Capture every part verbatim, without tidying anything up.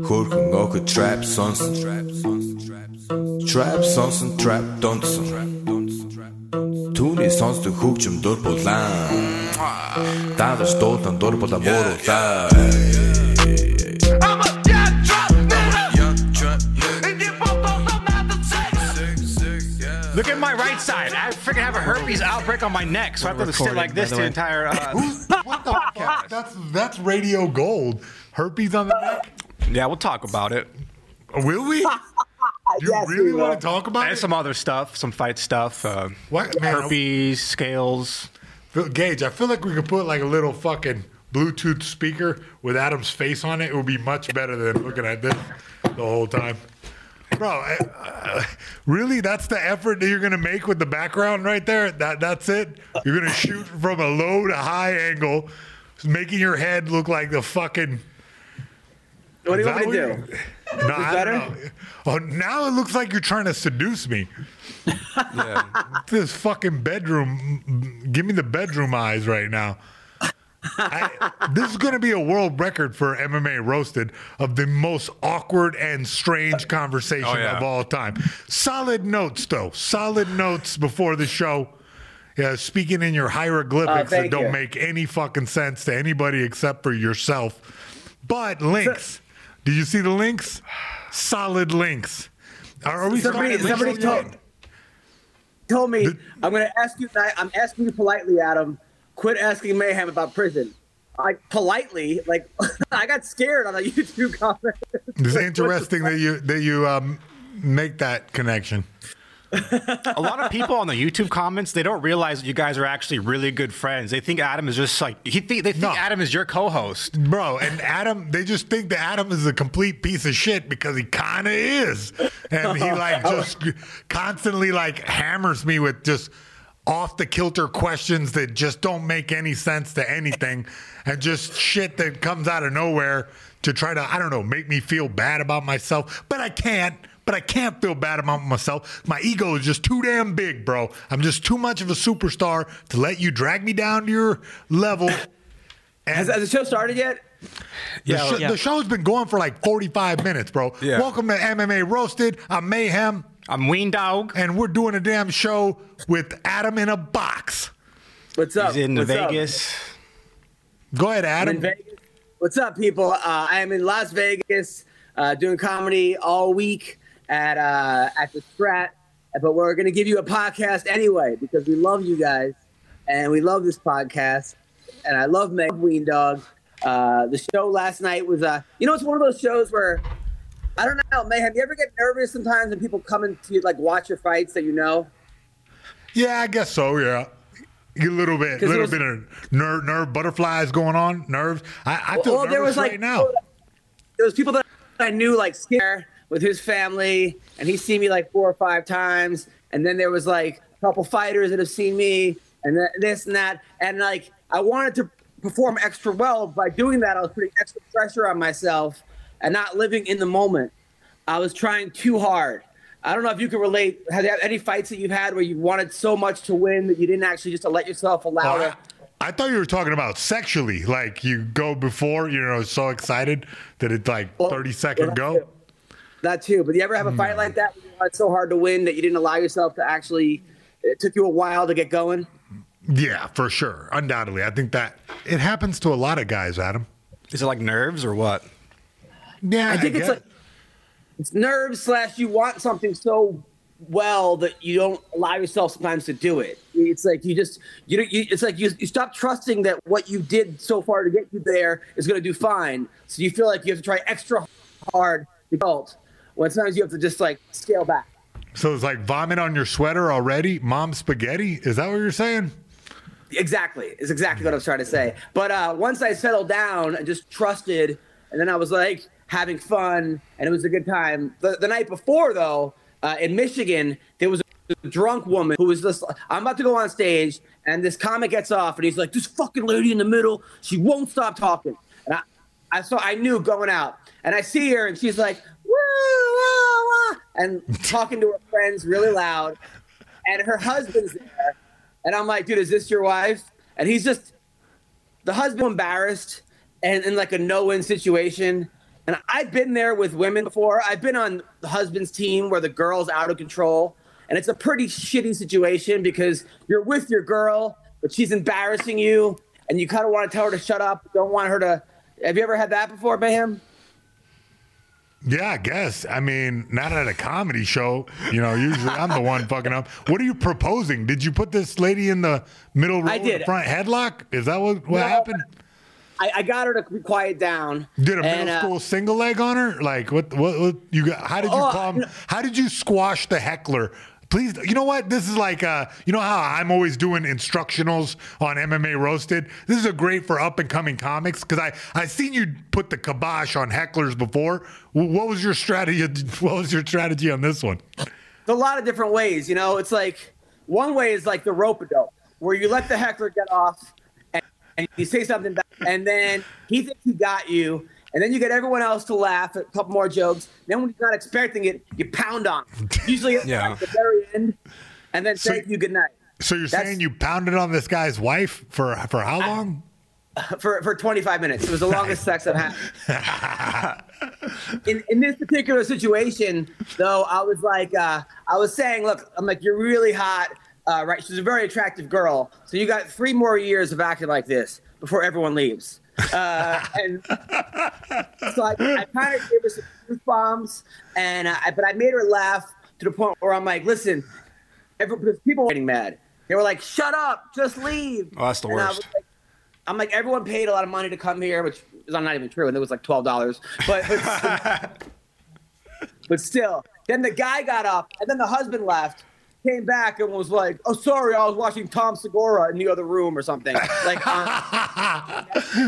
Хөрхөн охид trap сонсон. Trap сонсон, trap донсон. Түүний сонсдог хөгжим дур булаан. Дагаж дуулан дур булаа мууруулаа. Look at my right side. I freaking have a herpes outbreak on my neck, so I have to sit like this the, the entire. Uh, what the fuck? That's that's radio gold. Herpes on the neck. Yeah, we'll talk about it. Will we? You Yes, really we want to will. talk about And it? some other stuff, some fight stuff. Uh, What, man? herpes, scales. Phil- Gage, I feel like we could put like a little fucking Bluetooth speaker with Adam's face on it. It would be much better than looking at this the whole time. Bro, uh, really? That's the effort that you're going to make with the background right there? That That's it? You're going to shoot from a low to high angle, making your head look like the fucking... What do you Is want me that to what do? you- No, I better? don't know. Oh, now it looks like you're trying to seduce me. Yeah. This fucking bedroom. Give me the bedroom eyes right now. I, this is going to be a world record for M M A Roasted of the most awkward and strange conversation Oh, yeah. of all time. Solid notes, though. Solid notes before the show. Yeah, speaking in your hieroglyphics Oh, that thank don't you. make any fucking sense to anybody except for yourself. But links. Did you see the links? Solid links. Are, are we Somebody, starting somebody links told, yet? told me, The- I'm going to ask you, I'm asking you politely, Adam, quit asking Mayhem about prison. Like, politely, like, I got scared on a YouTube comment. It's interesting that you that you um, make that connection. A lot of people on the YouTube comments, they don't realize that you guys are actually really good friends. They think Adam is just like, he think, they think No. Adam is your co-host. Bro, and Adam, they just think that Adam is a complete piece of shit because he kind of is. And he like just constantly like hammers me with just off the kilter questions that just don't make any sense to anything and just shit that comes out of nowhere to try to, I don't know, make me feel bad about myself. But I can't. But I can't feel bad about myself. My ego is just too damn big, bro. I'm just too much of a superstar to let you drag me down to your level. Has, And has the show started yet? the, Yeah, sho- yeah. the show's been going for like forty-five minutes, bro. Yeah. Welcome to M M A Roasted. I'm Mayhem, I'm Ween Dog. and we're doing a damn show with Adam in a box. What's up? He's in What's up? Vegas. Go ahead, I'm in Adam. Vegas. What's up, people? Uh, I am in Las Vegas uh, doing comedy all week at uh, at the Strat, but we're going to give you a podcast anyway because we love you guys and we love this podcast, and I love Meg Ween Dog. Uh, the show last night was, uh, you know, it's one of those shows where I don't know, Mayhem. You ever get nervous sometimes when people come in to like watch your fights that you know? Yeah, I guess so. Yeah, a little bit, 'Cause it little was- bit of nerve, nerve butterflies going on. Nerves. I, I feel Well, nervous there was like right now. there was people that I knew like scared with his family, and he's seen me like four or five times. And then there was like a couple fighters that have seen me, and th- this and that. And like I wanted to perform extra well. By doing that, I was putting extra pressure on myself and not living in the moment. I was trying too hard. I don't know if you can relate. Have you had any fights that you've had where you wanted so much to win that you didn't actually just to let yourself allow Oh, it? I, I thought you were talking about sexually. Like you go before, you know, so excited that it's like Well, thirty second well, go. too. That too. But do you ever have a fight like that where you wanted so hard to win that you didn't allow yourself to actually, it took you a while to get going? Yeah, for sure. Undoubtedly. I think that it happens to a lot of guys, Adam. Is it like nerves or what? Yeah, I think it's get like, it's nerves slash you want something so well that you don't allow yourself sometimes to do it. It's like you just, you, you it's like you, you stop trusting that what you did so far to get you there is going to do fine. So you feel like you have to try extra hard to go. When sometimes you have to just like scale back. So it's like vomit on your sweater already? Mom spaghetti? Is that what you're saying? Exactly. It's exactly what I was trying to say. But uh, once I settled down and just trusted, and then I was like having fun, and it was a good time. The, the night before, though, uh, in Michigan, there was a drunk woman who was just, I'm about to go on stage, and this comic gets off, and he's like, this fucking lady in the middle, she won't stop talking. And I, I saw, I knew going out, and I see her, and she's like, woo, woo, woo, and talking to her friends really loud, and her husband's there. And I'm like, dude, is this your wife? And he's just, the husband embarrassed and in like a no-win situation. And I've been there with women before. I've been on the husband's team where the girl's out of control. And it's a pretty shitty situation because you're with your girl, but she's embarrassing you. And you kind of want to tell her to shut up. Don't want her to. Have you ever had that before, Mayhem? Yeah, I guess. I mean, not at a comedy show. You know, usually I'm the one fucking up. What are you proposing? Did you put this lady in the middle row, I did. front headlock? Is that what, what No, happened? I, I got her to quiet down. Did a and, middle uh, school single leg on her? Like what? What? what you got? How did you Oh, calm? I- How did you squash the heckler? Please, you know what? This is like, uh, you know how I'm always doing instructionals on M M A Roasted? This is a great for up and coming comics because I I seen you put the kibosh on hecklers before. W- What was your strategy? What was your strategy on this one? There's a lot of different ways, you know. It's like one way is like the rope-a-dope, where you let the heckler get off and, and you say something back, and then he thinks he got you, and then you get everyone else to laugh at a couple more jokes. Then when he's not expecting it, you pound on him. Usually at Yeah. like the very end, and then So- say you good night. So you're That's- saying you pounded on this guy's wife for for how long? for for twenty-five minutes. It was the longest sex I've had. In in this particular situation, though, I was like, uh, I was saying, look, I'm like, you're really hot, uh, right? She's a very attractive girl, so you got three more years of acting like this before everyone leaves. Uh, and so I, I kind of gave her some truth bombs, and I, but I made her laugh to the point where I'm like, listen, every, because people were getting mad. They were like, shut up, just leave. Oh, that's the And I worst. was like, I'm like, everyone paid a lot of money to come here, which is not even true, and it was like twelve dollars. But, but, but still, then the guy got up, and then the husband left, came back, and was like, oh, sorry, I was watching Tom Segura in the other room or something. Like, uh,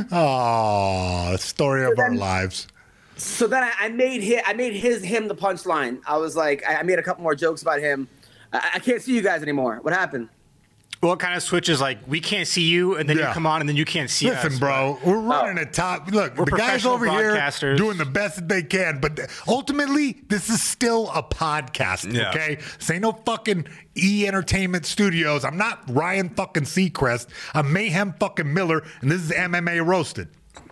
Oh, story of our then- lives. so then I, I made his, I made his him the punchline. I was like, I, I made a couple more jokes about him. I, I can't see you guys anymore. What happened? Well, it kind of switches like we can't see you, and then Yeah. you come on, and then you can't see us. Listen, bro, we're running Oh. a top. Look, We're the guys professional over here broadcasters. doing the best that they can, but ultimately, this is still a podcast. Yeah. Okay, this ain't no fucking E Entertainment Studios. I'm not Ryan fucking Seacrest. I'm Mayhem fucking Miller, and this is M M A Roasted.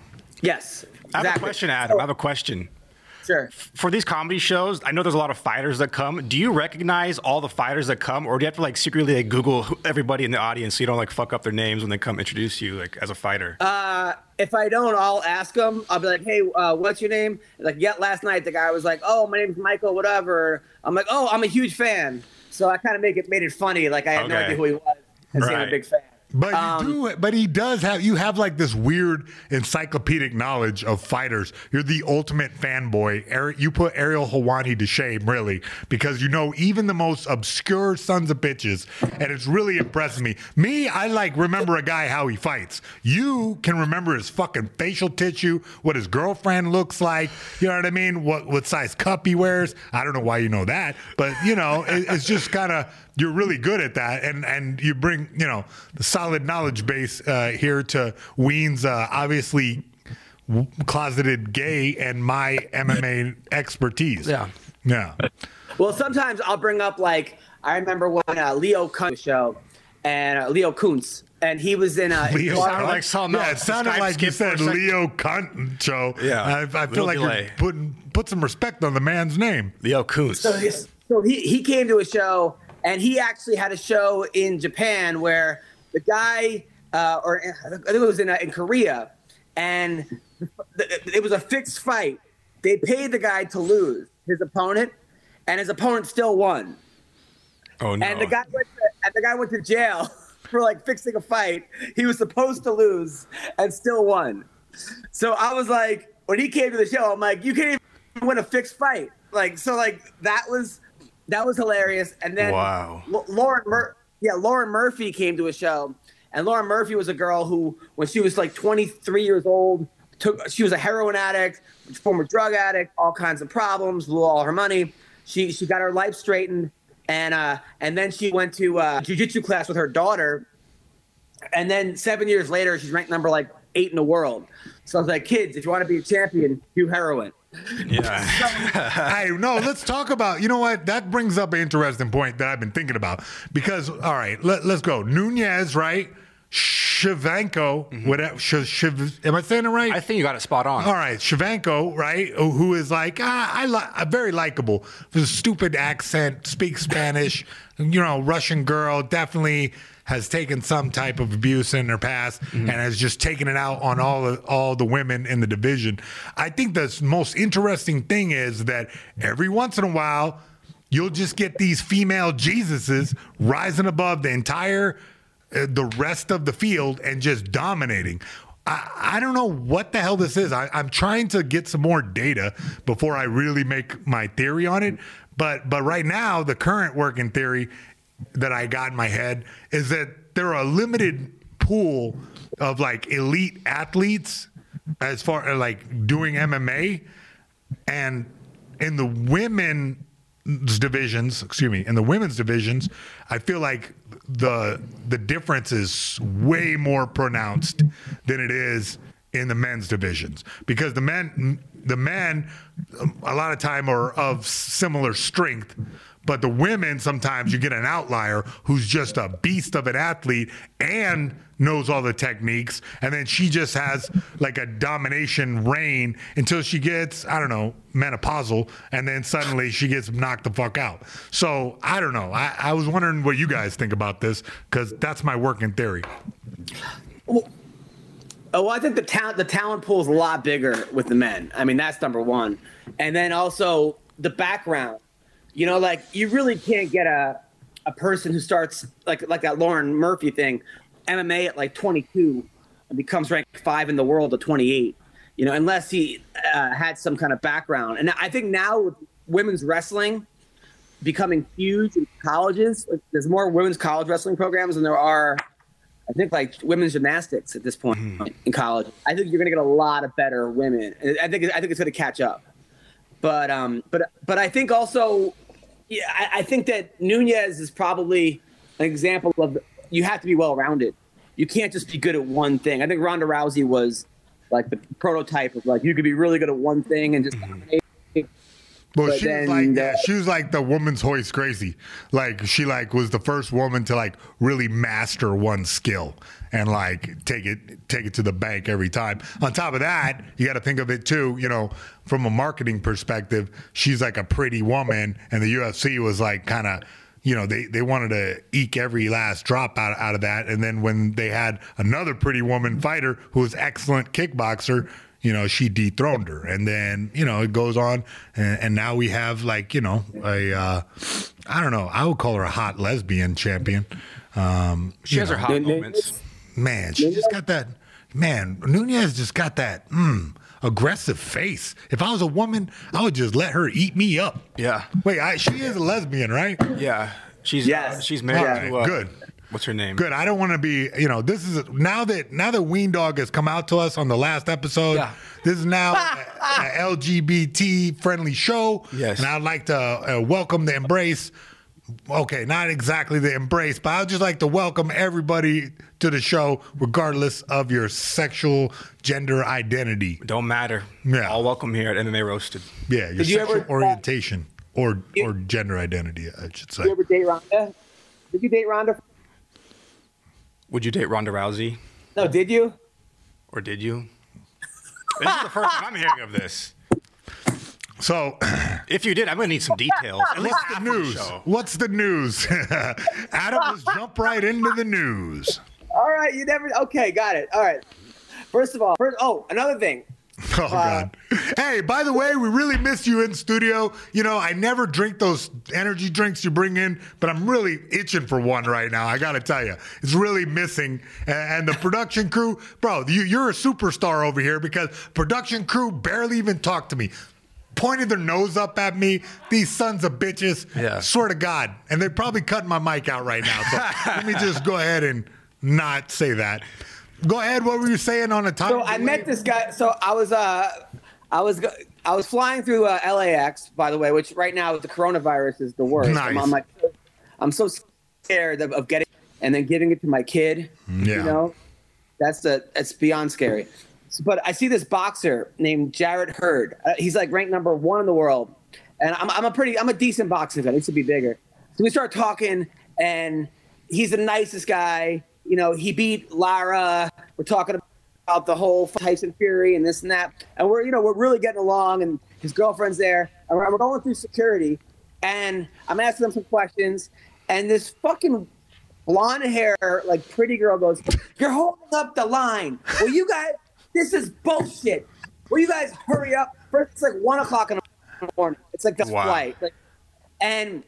Yes. I have exactly. a question, Adam. I have a question. Sure. For these comedy shows, I know there's a lot of fighters that come. Do you recognize all the fighters that come, or do you have to like secretly like, Google who- everybody in the audience so you don't like fuck up their names when they come introduce you like as a fighter? Uh, if I don't, I'll ask them. I'll be like, hey, uh, what's your name? Like, yeah, last night the guy was like, oh, my name's Michael, whatever. I'm like, oh, I'm a huge fan. So I kind of make it made it funny. Like I had no Okay. idea who he was. And saying I'm a Right. big fan. But Um, you do, but he does have. You have like this weird encyclopedic knowledge of fighters. You're the ultimate fanboy. Ari- You put Ariel Helwani to shame, really, because you know even the most obscure sons of bitches, and it's really impressing me. Me, I like remember a guy how he fights. You can remember his fucking facial tissue, what his girlfriend looks like. You know what I mean? What what size cup he wears. I don't know why you know that, but you know it, it's just kind of. You're really good at that, and, and you bring, you know, the solid knowledge base uh, here to Ween's uh, obviously w- closeted gay and my M M A expertise. Yeah. Yeah. Well, sometimes I'll bring up, like, I remember when uh, Leo Kuntz show, and uh, Leo Kuntz, and he was in uh, Leo sounded Cunt? like something Yeah, it else. sounded Skype like you skipped for said a second. Leo Cunt show. Yeah, I, I feel little like delay. you're putting put some respect on the man's name. Leo Kuntz. So, his, so he, he came to a show, and he actually had a show in Japan where the guy, uh, or I think it was in, uh, in Korea, and it was a fixed fight. They paid the guy to lose, his opponent, and his opponent still won. Oh no. And the guy went to, and the guy went to jail for like fixing a fight. He was supposed to lose and still won. So I was like, when he came to the show, I'm like, you can't even win a fixed fight. Like, so like that was that was hilarious. And then Wow. L- Lauren Mur- yeah, Lauren Murphy came to a show, and Lauren Murphy was a girl who, when she was like twenty-three years old, took she was a heroin addict, former drug addict, all kinds of problems, blew all her money. She she got her life straightened. And uh, and then she went to uh, jiu-jitsu class with her daughter. And then seven years later, she's ranked number like eight in the world. So I was like, kids, if you want to be a champion, do heroin. Yeah. Hey, no, let's talk about, you know what? That brings up an interesting point that I've been thinking about. Because, all right, let, let's go. Nunez, right? Shevchenko, mm-hmm. whatever. Sh- Sh- am I saying it right? I think you got it spot on. All right, Shevchenko, right? Who is like ah, I li- very likable. With a stupid accent, speaks Spanish. You know, Russian girl, definitely has taken some type of abuse in her past mm-hmm. and has just taken it out on all the, all the women in the division. I think the most interesting thing is that every once in a while, you'll just get these female Jesuses rising above the entire, uh, the rest of the field and just dominating. I, I don't know what the hell this is. I, I'm trying to get some more data before I really make my theory on it. But but right now, the current working theory that I got in my head is that there are a limited pool of like elite athletes as far as like doing M M A, and in the women's divisions, excuse me, in the women's divisions, I feel like the the difference is way more pronounced than it is in the men's divisions, because the men the men a lot of time are of similar strength. But the women, sometimes you get an outlier who's just a beast of an athlete and knows all the techniques. And then she just has like a domination reign until she gets, I don't know, menopausal. And then suddenly she gets knocked the fuck out. So I don't know. I, I was wondering what you guys think about this, because that's my working theory. Well, oh, well, I think the talent, the talent pool is a lot bigger with the men. I mean, that's number one. And then also the background. You know, like you really can't get a a person who starts like like that Lauren Murphy thing, M M A at like twenty-two and becomes ranked five in the world at twenty-eight. You know, unless he uh, had some kind of background. And I think now with women's wrestling becoming huge in colleges, like, there's more women's college wrestling programs than there are, I think, like women's gymnastics at this point mm. in college. I think you're going to get a lot of better women. I think I think it's going to catch up. But um, but but I think also. Yeah, I, I think that Nunes is probably an example of you have to be well-rounded. You can't just be good at one thing. I think Ronda Rousey was like the prototype of like you could be really good at one thing and just dominate. Well, but she then, was like uh, she was like the woman's Hoist Gracie. Like she like was the first woman to like really master one skill and like take it take it to the bank every time. On top of that, you got to think of it too, you know, from a marketing perspective, she's like a pretty woman, and the U F C was like kind of, you know, they, they wanted to eke every last drop out, out of that. And then when they had another pretty woman fighter who was excellent kickboxer, you know, she dethroned her. And then, you know, it goes on. And, and now we have like, you know, a, uh, I don't know, I would call her a hot lesbian champion. Um, she has know. her hot moments. Man, she just got that, man, Nunes just got that, mm, aggressive face. If I was a woman, I would just let her eat me up. Yeah. Wait, I, she is a lesbian, right? Yeah. She's yes. uh, she's married right, to uh, good. What's her name? Good. I don't want to be, you know, this is now that now that Ween Dog has come out to us on the last episode. Yeah. This is now an L G B T friendly show. Yes. And I'd like to uh, welcome the embrace. Okay, not exactly the embrace, but I'd just like to welcome everybody to the show, regardless of your sexual gender identity. Don't matter. Yeah. All welcome here at M M A Roasted. Yeah, your Did you sexual ever, orientation or you, or gender identity, I should say. Did you ever date Ronda? Did you date Ronda? Would you date Ronda Rousey? No, did you? Or did you? This is the first time I'm hearing of this. So, if you did, I'm going to need some details. At least what's the news? The what's the news? Adam, let's jump right into the news. All right, you never. Okay, got it. All right. First of all, first, oh, another thing. Oh, uh, God. Hey, by the way, we really miss you in studio. You know, I never drink those energy drinks you bring in, but I'm really itching for one right now. I got to tell you, it's really missing. And the production crew, bro, you, you're a superstar over here because production crew barely even talk to me. Pointed their nose up at me. These sons of bitches. Yeah. Swear to God. And they're probably cutting my mic out right now. So let me just go ahead and not say that. Go ahead. What were you saying on the time? So I met this guy. So I was, uh, I was, I was flying through uh, L A X, by the way, which right now with the coronavirus is the worst. Nice. I'm, I'm like, I'm so scared of, of getting and then giving it to my kid. Yeah. You know, that's the that's beyond scary. So, but I see this boxer named Jarrett Hurd. Uh, he's like ranked number one in the world, and I'm I'm a pretty I'm a decent boxing fan. I used to be bigger. So we start talking, and he's the nicest guy. you know, he beat Lara. We're talking about the whole Tyson Fury and this and that. And we're, you know, we're really getting along, and his girlfriend's there. And we're, we're going through security, and I'm asking them some questions, and this fucking blonde hair, like, pretty girl goes, "You're holding up the line. Well, you guys, this is bullshit. Will you guys hurry up?" First, it's like one o'clock in the morning. It's like the Wow. flight. Like, and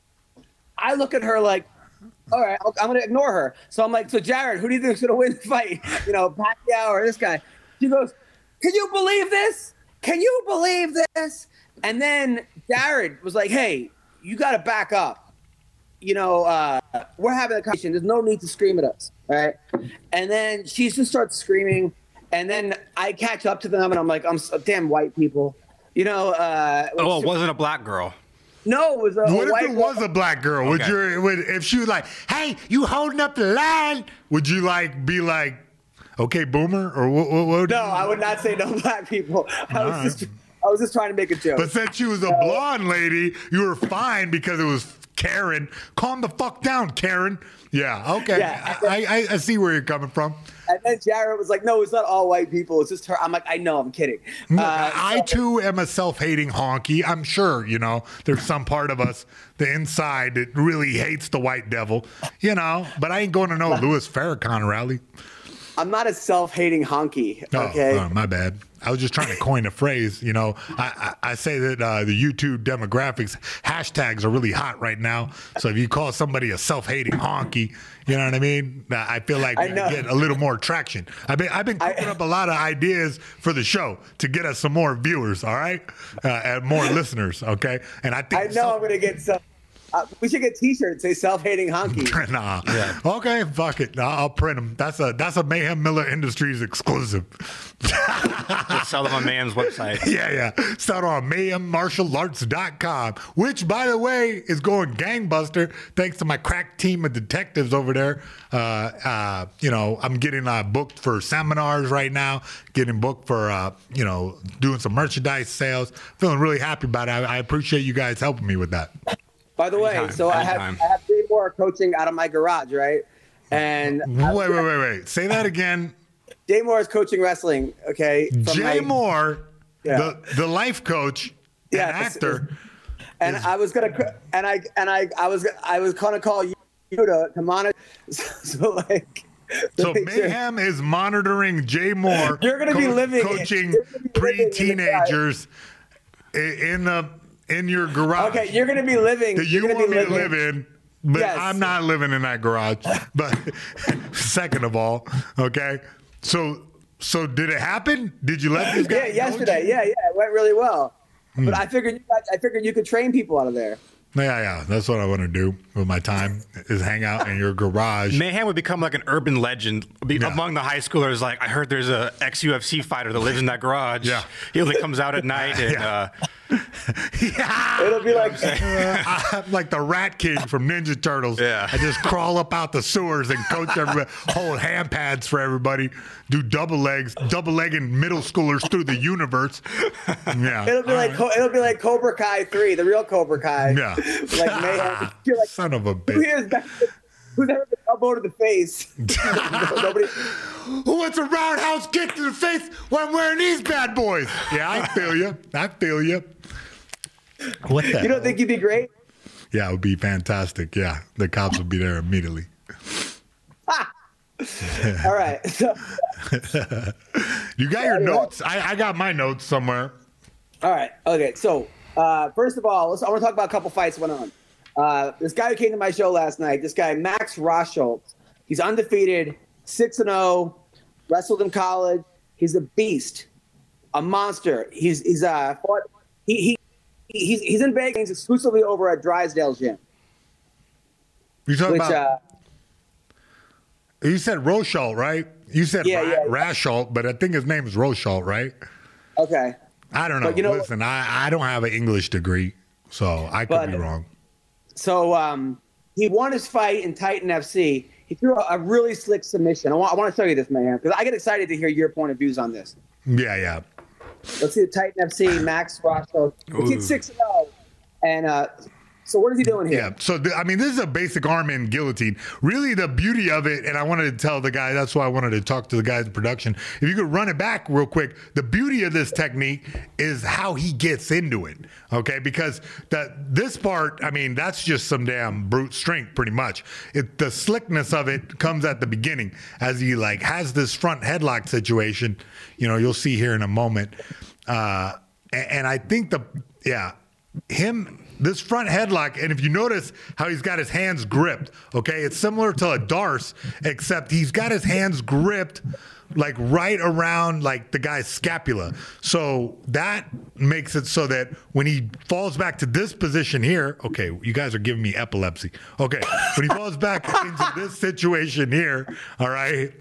I look at her like, all right, I'm going to ignore her. So I'm like, so Jared, who do you think is going to win the fight? You know, Pacquiao or this guy? She goes, "Can you believe this? Can you believe this?" And then Jared was like, "Hey, you got to back up. You know, uh, we're having a conversation. There's no need to scream at us." Right? And then she just starts screaming. And then I catch up to them, and I'm like, I'm so damn white people. You know. Uh, Oh, it wasn't a black girl. No, it was a, What a white if it was girl. a black girl? Would Okay. you, would, if she was like, "Hey, you holding up the line," would you like be like, "Okay, boomer," or what? what, what No, I would not say no black people. I was All just, I was just trying to make a joke. But since she was a blonde lady, you were fine because it was Karen. Calm the fuck down, Karen. Yeah, okay. Yeah. I, I, I see where you're coming from. And then Jared was like, "No, it's not all white people. It's just her." I'm like, "I know, I'm kidding." Look, Uh, I so- too am a self-hating honky. I'm sure, you know, there's some part of us, the inside, that really hates the white devil, you know, but I ain't going to no Louis Farrakhan rally. I'm not a self-hating honky. Oh, Okay. oh, my bad. I was just trying to coin a phrase. You know, I, I, I say that uh, the YouTube demographics hashtags are really hot right now. So if you call somebody a self-hating honky, you know what I mean? I feel like I we know. get a little more traction. I've been I've been cooking up a lot of ideas for the show to get us some more viewers. All right, uh, and more listeners. Okay, and I think I know some- I'm going to get some. Uh, we should get T-shirts say "self-hating honky." Nah. Okay, fuck it. I'll, I'll print them. That's a that's a Mayhem Miller Industries exclusive. Just sell them on Mayhem's website. Yeah, yeah. Start on mayhem martial arts dot com, which, by the way, is going gangbuster thanks to my crack team of detectives over there. Uh, uh, you know, I'm getting uh, booked for seminars right now, getting booked for, uh, you know, doing some merchandise sales. Feeling really happy about it. I, I appreciate you guys helping me with that. By the way, Anytime, so I have anytime. I have Jay Moore coaching out of my garage, right? And I- Wait, wait, wait, wait. Say that again. Jay Moore is coaching wrestling. Okay. from Jay my- Moore, Yeah. the, the life coach Yeah, and it's- actor. and I was gonna, and I, and I, I was, I was gonna call you to, to monitor. So, so like, to So make sure- Mayhem is monitoring Jay Moore. You're gonna be living- coaching you're gonna be living in the pre-teenagers i- in the in your garage. Okay, you're gonna be living. that you're you gonna want be me living. to live in, but Yes. I'm not living in that garage. But second of all, okay, so so did it happen? Did you let this guy? Yeah, coach yesterday. you? Yeah, yeah, it went really well. Hmm. But I figured, you guys, I figured you could train people out of there. Yeah, yeah. That's what I want to do with my time is hang out in your garage. Mayhem would become like an urban legend be, Yeah. among the high schoolers. Like, I heard there's a ex-U F C fighter that lives in that garage. Yeah. He only comes out at night. And, Yeah. uh, It'll be like, Uh, I'm like the Rat King from Ninja Turtles. Yeah. I just crawl up out the sewers and coach everybody, hold hand pads for everybody, do double legs, double legging middle schoolers through the universe. Yeah. it'll be like, Co- it'll be like Cobra Kai three, the real Cobra Kai. Yeah. Like mayhem. You're like, Son of a who bitch. here's back? Who's ever been elbow to the face? Nobody. Who wants a roundhouse kick to the face when I'm wearing these bad boys? Yeah, I feel you. I feel you. What the You don't think you'd be great? Yeah, it would be fantastic. Yeah, the cops would be there immediately. All right. So, You got your Yeah. notes? I, I got my notes somewhere. all right. Okay. So, uh, first of all, let's, I want to talk about a couple fights that went on. Uh, this guy who came to my show last night, this guy, Max Rosholt, he's undefeated, six and oh, wrestled in college. He's a beast, a monster. He's, he's, uh, fought, he, he, he's, he's in Vegas exclusively over at Drysdale Gym, You talking which, about? uh, You said Rochalt, right? You said Yeah, Ra- yeah, yeah. Rashalt, but I think his name is Rochalt, right? okay. I don't know. But you know- Listen, I, I don't have an English degree, so I could But- be wrong. So um, he won his fight in Titan F C. He threw a, a really slick submission. I want, I want to show you this, man, because I get excited to hear your point of views on this. Yeah, yeah. Let's see the Titan F C, Max Roscoe. The kid's six and oh. And uh, So what is he doing here? Yeah. So, the, I mean, this is a basic arm in guillotine. Really, the beauty of it, and I wanted to tell the guy, that's why I wanted to talk to the guys in production. If you could run it back real quick, the beauty of this technique is how he gets into it. Okay. Because that this part, I mean, that's just some damn brute strength, pretty much. It, the slickness of it comes at the beginning as he like has this front headlock situation. You know, you'll see here in a moment. Uh, and, and I think the, yeah, him. This front headlock, and if you notice how he's got his hands gripped, okay, it's similar to a Darce, except he's got his hands gripped like right around like the guy's scapula. So that makes it so that when he falls back to this position here, okay, you guys are giving me epilepsy. Okay, when he falls back into this situation here, all right,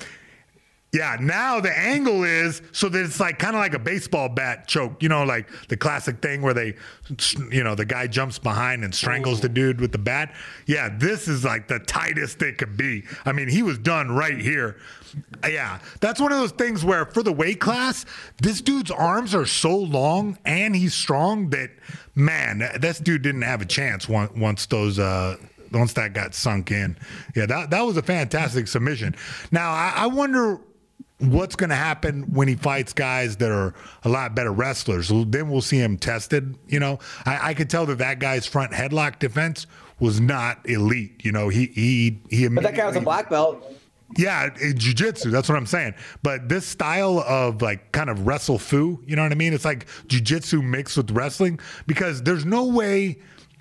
yeah, now the angle is so that it's like kind of like a baseball bat choke, you know, like the classic thing where they, you know, the guy jumps behind and strangles Ooh. the dude with the bat. Yeah, this is like the tightest it could be. I mean, he was done right here. Yeah, that's one of those things where for the weight class, this dude's arms are so long and he's strong that, man, this dude didn't have a chance once, once those, uh, once that got sunk in. Yeah, that, that was a fantastic submission. Now, I, I wonder what's going to happen when he fights guys that are a lot better wrestlers. Then we'll see him tested. You know, I, I could tell that that guy's front headlock defense was not elite. You know, he he he. But that guy was a black belt. Yeah, in jiu-jitsu, that's what I'm saying. But this style of like kind of wrestle fu, you know what I mean? It's like jiu-jitsu mixed with wrestling, because there's no way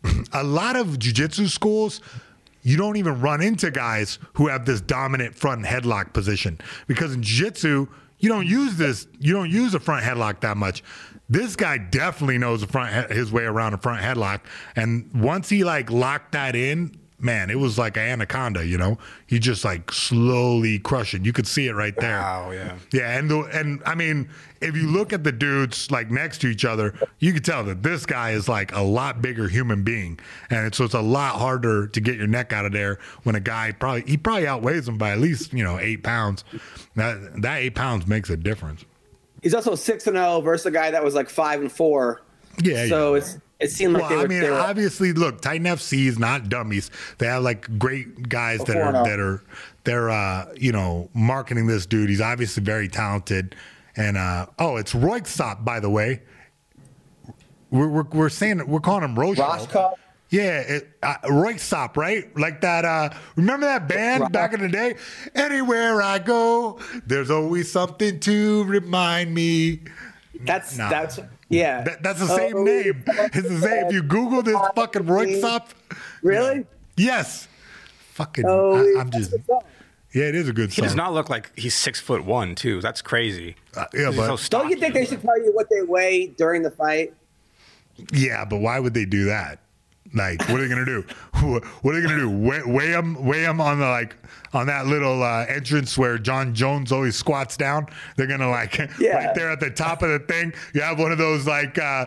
a lot of jiu-jitsu schools, you don't even run into guys who have this dominant front headlock position, because in jiu-jitsu, you don't use this, you don't use a front headlock that much. This guy definitely knows the front his way around a front headlock, and once he like locked that in, man, it was like an anaconda, you know? He just like slowly crushing. You could see it right there. Wow, yeah. Yeah, and the, and I mean, if you look at the dudes like next to each other, you can tell that this guy is like a lot bigger human being. And so it's a lot harder to get your neck out of there when a guy probably, he probably outweighs him by at least, you know, eight pounds. That, that eight pounds makes a difference. He's also six and oh versus a guy that was like five and four. Yeah. So yeah. it's, It seemed like well, they were. I mean, they were, obviously, look, Titan F C is not dummies. They have like great guys that are that are they're uh, you know, marketing this dude. He's obviously very talented. And uh, oh, it's Royksopp, by the way. We're we're, we're saying we're calling him Roche. Roshkov? Yeah, it, uh, Royksopp, right? Like that. Uh, remember that band Rock. back in the day? Anywhere I go, there's always something to remind me. That's nah. that's. Yeah, that, that's the same oh, name. It's the same. If you Google this fucking Royksopp, really? Yes. Fucking. Oh, I, I'm just. Yeah, it is a good he song. He does not look like he's six foot one, too. That's crazy. Uh, yeah, but so don't you think they should tell you what they weigh during the fight? Yeah, but why would they do that? Like, what are they gonna do? What are they gonna do? Weigh, weigh him, weigh him on the like on that little uh, entrance where John Jones always squats down. They're gonna like yeah. right there at the top of the thing. You have one of those like uh,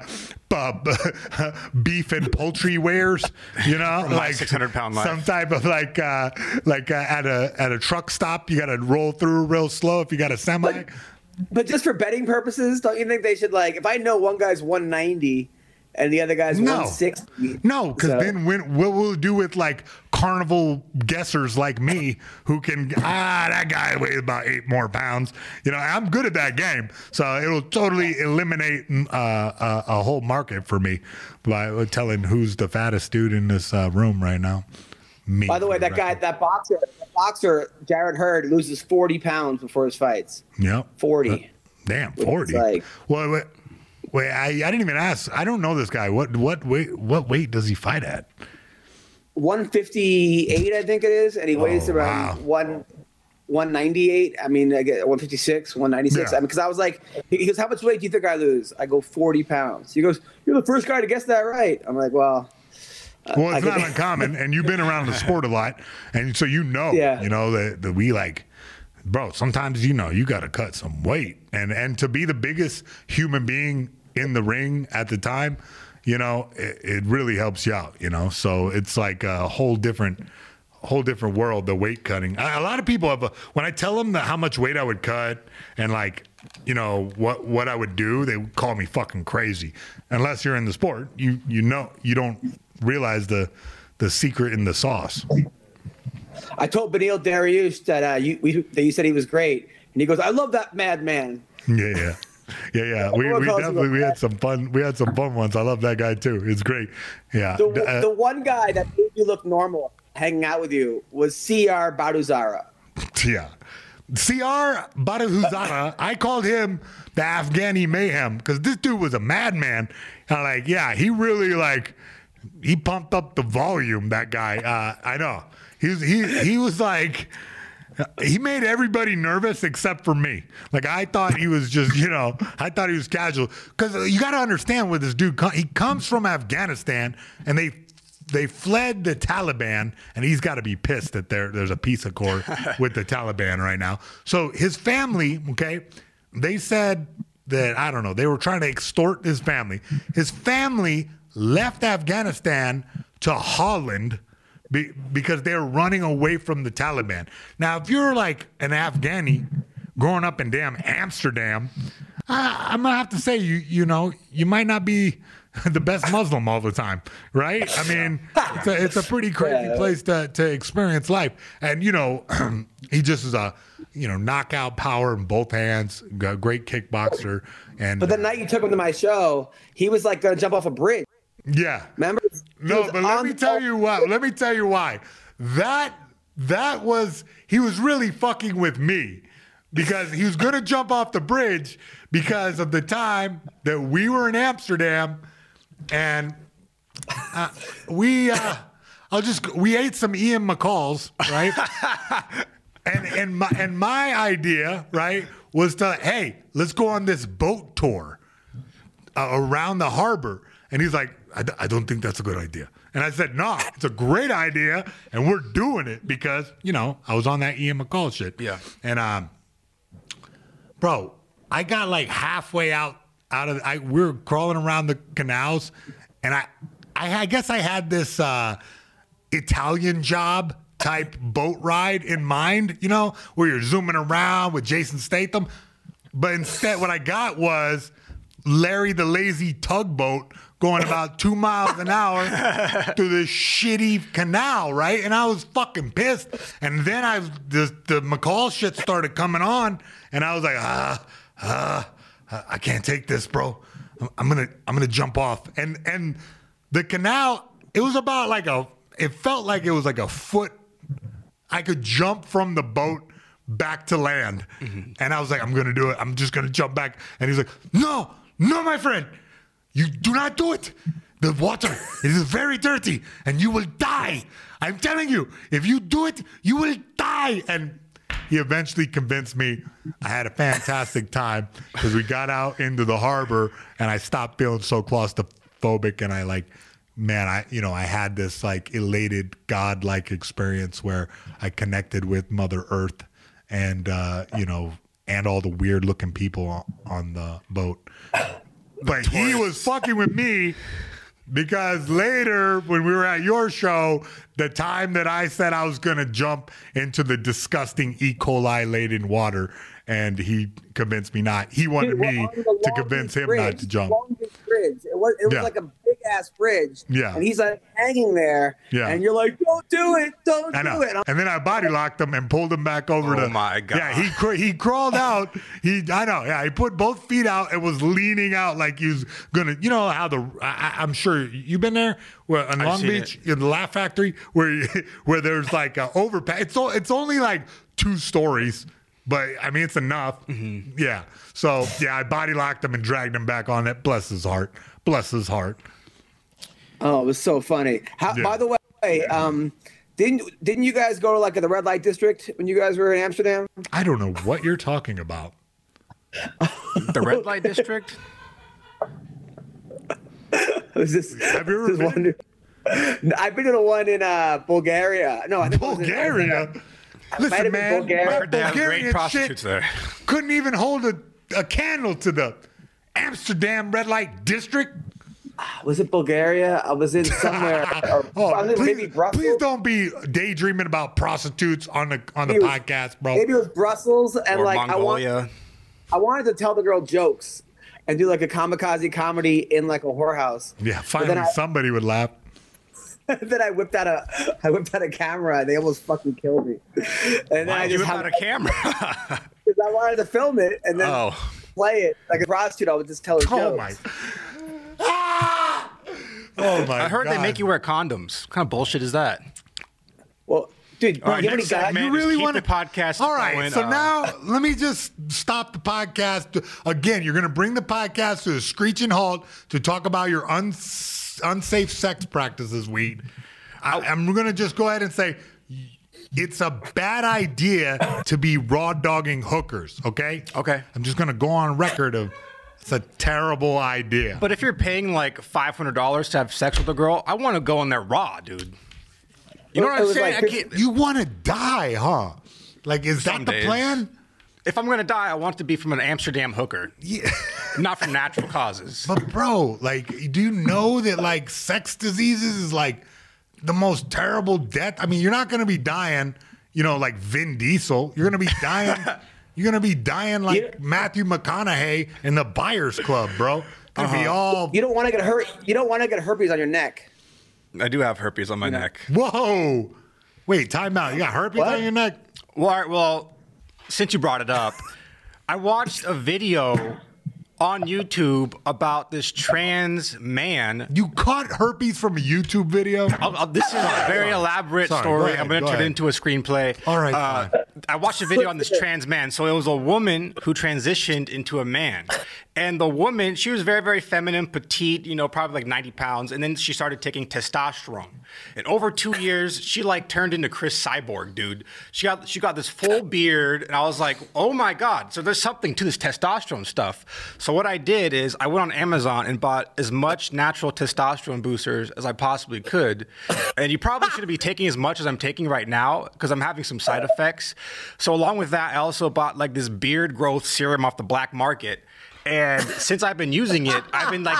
uh, beef and poultry wares, you know, From like six hundred pound life. Some type of like uh, like uh, at a at a truck stop. You got to roll through real slow if you got a semi. But, but just for betting purposes, don't you think they should like? If I know one guy's one ninety. And the other guy's no. one sixty. No, because so. then when, what we'll do with like carnival guessers like me who can, ah, that guy weighs about eight more pounds. You know, I'm good at that game. So it'll totally eliminate uh, a, a whole market for me by telling who's the fattest dude in this uh, room right now. Me. By the way, that guy, that boxer, that boxer, Jarrett Hurd, loses forty pounds before his fights. Yep. forty. Uh, damn, forty. Like, well, wait. Wait, I, I didn't even ask. I don't know this guy. What what weight what weight does he fight at? one fifty-eight, I think it is, and he weighs oh, around wow. one one ninety-eight. I mean, I get one fifty-six, one ninety-six. Yeah. I mean, because I was like, he goes, "How much weight do you think I lose?" I go forty pounds. He goes, "You're the first guy to guess that right." I'm like, "Well." Uh, well, it's I not could... uncommon, and you've been around the sport a lot, and so you know, yeah. you know that, that we like. Bro, sometimes you know you got to cut some weight, and and to be the biggest human being in the ring at the time, you know, it, it really helps you out, you know. So it's like a whole different, whole different world. The weight cutting. A, a lot of people have. A, when I tell them that how much weight I would cut and like, you know, what what I would do, they would call me fucking crazy. Unless you're in the sport, you you know you don't realize the the secret in the sauce. I told Benil Dariush that uh, you we, that you said he was great, and he goes, "I love that madman." Yeah, yeah, yeah, yeah. We, we definitely we had some fun. We had some fun ones. I love that guy too. It's great. Yeah. The, uh, the one guy that made you look normal hanging out with you was C R Baduzara. Yeah. C R Baduzara, I called him the Afghani mayhem because this dude was a madman. And like, yeah, he really like he pumped up the volume. That guy, uh, I know. He was he he was like. He made everybody nervous except for me. Like, I thought he was just, you know, I thought he was casual. Because you got to understand where this dude comes. He comes from Afghanistan, and they they fled the Taliban, and he's got to be pissed that there there's a peace accord with the Taliban right now. So his family, okay, they said that, I don't know, they were trying to extort his family. His family left Afghanistan to Holland Be, because they're running away from the Taliban. Now, if you're like an Afghani growing up in damn Amsterdam, I, I'm gonna have to say you you know you might not be the best Muslim all the time, right? I mean, it's a, it's a pretty crazy place to to experience life. And you know, he just is a you know knockout power in both hands, a great kickboxer. And but the night you took him to my show, he was like gonna jump off a bridge. Yeah. Remember? No, but let me tell you what. Let me tell you why. That that was he was really fucking with me because he was going to jump off the bridge because of the time that we were in Amsterdam and uh, we uh, I'll just we ate some Ian McCall's, right? and and my and my idea, right, was to hey, let's go on this boat tour uh, around the harbor. And he's like, I, I don't think that's a good idea. And I said, no, it's a great idea, and we're doing it because, you know, I was on that Ian McCall shit. Yeah. And, um, bro, I got like halfway out, out of, I we were crawling around the canals, and I, I, I guess I had this uh, Italian job type boat ride in mind, you know, where you're zooming around with Jason Statham. But instead, what I got was Larry the Lazy Tugboat going about two miles an hour through this shitty canal, right? And I was fucking pissed. And then I the, the McCall shit started coming on, and I was like, ah, ah, I can't take this, bro. I'm, I'm gonna I'm gonna jump off. And and the canal, it was about like a, it felt like it was like a foot. I could jump from the boat back to land. Mm-hmm. And I was like, I'm gonna do it. I'm just gonna jump back. And he's like, no, no, my friend. You do not do it. The water it is very dirty and you will die. I'm telling you, if you do it, you will die. And he eventually convinced me. I had a fantastic time because we got out into the harbor and I stopped feeling so claustrophobic. And I like, man, I, you know, I had this like elated God-like experience where I connected with Mother Earth and, uh, you know, and all the weird looking people on the boat. But he was fucking with me because later when we were at your show, the time that I said I was going to jump into the disgusting E. coli laden water, and he convinced me not. He wanted me to convince him not to jump. Long Beach Bridge. It was, it was Yeah. like a big ass bridge. Yeah. And he's like hanging there. Yeah. And you're like, don't do it. Don't I know. do it. I'm And then I body locked him and pulled him back over Oh to. my God. Yeah, he cr- he crawled out. He I know. Yeah, he put both feet out and was leaning out like he was gonna. You know how the I, I'm sure you've been there where in I've Long seen Beach it. in the Laugh Factory where you, where there's like a overpass. It's o- it's only like two stories. But I mean, it's enough. Mm-hmm. Yeah. So yeah, I body locked him and dragged him back on it. Bless his heart. Bless his heart. Oh, it was so funny. How, Yeah. By the way, um, didn't didn't you guys go to like the red light district when you guys were in Amsterdam? I don't know what you're talking about. The red light district? Was this, Have you ever this been? one? I've been to the one in uh, Bulgaria. No, I think it was in- Bulgaria. might Listen, have been man, Bulgaria. my I heard they have great Bulgarian prostitutes shit there. couldn't even hold a, a candle to the Amsterdam red light district. Was it Bulgaria? I was in somewhere. or, Oh, I think please, maybe Brussels. please don't be daydreaming about prostitutes on the on the Maybe it was- podcast, bro. Maybe it was Brussels, and Or like I want, Mongolia. I wanted to tell the girl jokes and do like a kamikaze comedy in like a whorehouse. Yeah, But finally then I, somebody would laugh. then I whipped out a I whipped out a camera and they almost fucking killed me. And then Why I did you just whip out had a camera? because I wanted to film it and then Oh. play it like a prostitute. I would just tell her Oh jokes. my. Ah! Oh my. I heard God. they make you wear condoms. What kind of bullshit is that? Well, dude, All right, you have any next guys? segment. You Man, really just keep want the podcast All right, going, so uh, now let me just stop the podcast. Again, you're going to bring the podcast to a screeching halt to talk about your uns- unsafe sex practices, Weed. I, I'm going to just go ahead and say it's a bad idea to be raw dogging hookers, okay? Okay. I'm just going to go on record of it's a terrible idea. But if you're paying like five hundred dollars to have sex with a girl, I want to go in there raw, dude. You know Well, what it I'm was saying? like I this- can't, You want to die, huh? Like, is Some that the days. plan? if I'm going to die, I want it to be from an Amsterdam hooker, Yeah. not from natural causes. But bro, like, do you know that like sex diseases is like the most terrible death? I mean, you're not gonna be dying, you know, like Vin Diesel. You're gonna be dying. You're gonna be dying like Yeah. Matthew McConaughey in the Buyers Club, bro. Gonna be all You don't want to get hurt. You don't want to get herpes on your neck. I do have herpes on my neck. whoa. Wait, time out. You got herpes What? on your neck? Well, all right, well, since you brought it up, I watched a video on YouTube about this trans man. You caught herpes from a YouTube video? I'll, I'll, this is a very elaborate Sorry, go story. ahead, I'm going go to turn ahead. it into a screenplay. All right, Uh, fine. I watched a video on this trans man. So it was a woman who transitioned into a man. And the woman, she was very, very feminine, petite, you know, probably like ninety pounds. And then she started taking testosterone. And over two years, she like turned into Chris Cyborg, dude. She got she got this full beard. And I was like, oh my God. So there's something to this testosterone stuff. So what I did is I went on Amazon and bought as much natural testosterone boosters as I possibly could. And you probably shouldn't be taking as much as I'm taking right now because I'm having some side effects. So along with that, I also bought like this beard growth serum off the black market. And since I've been using it, I've been like,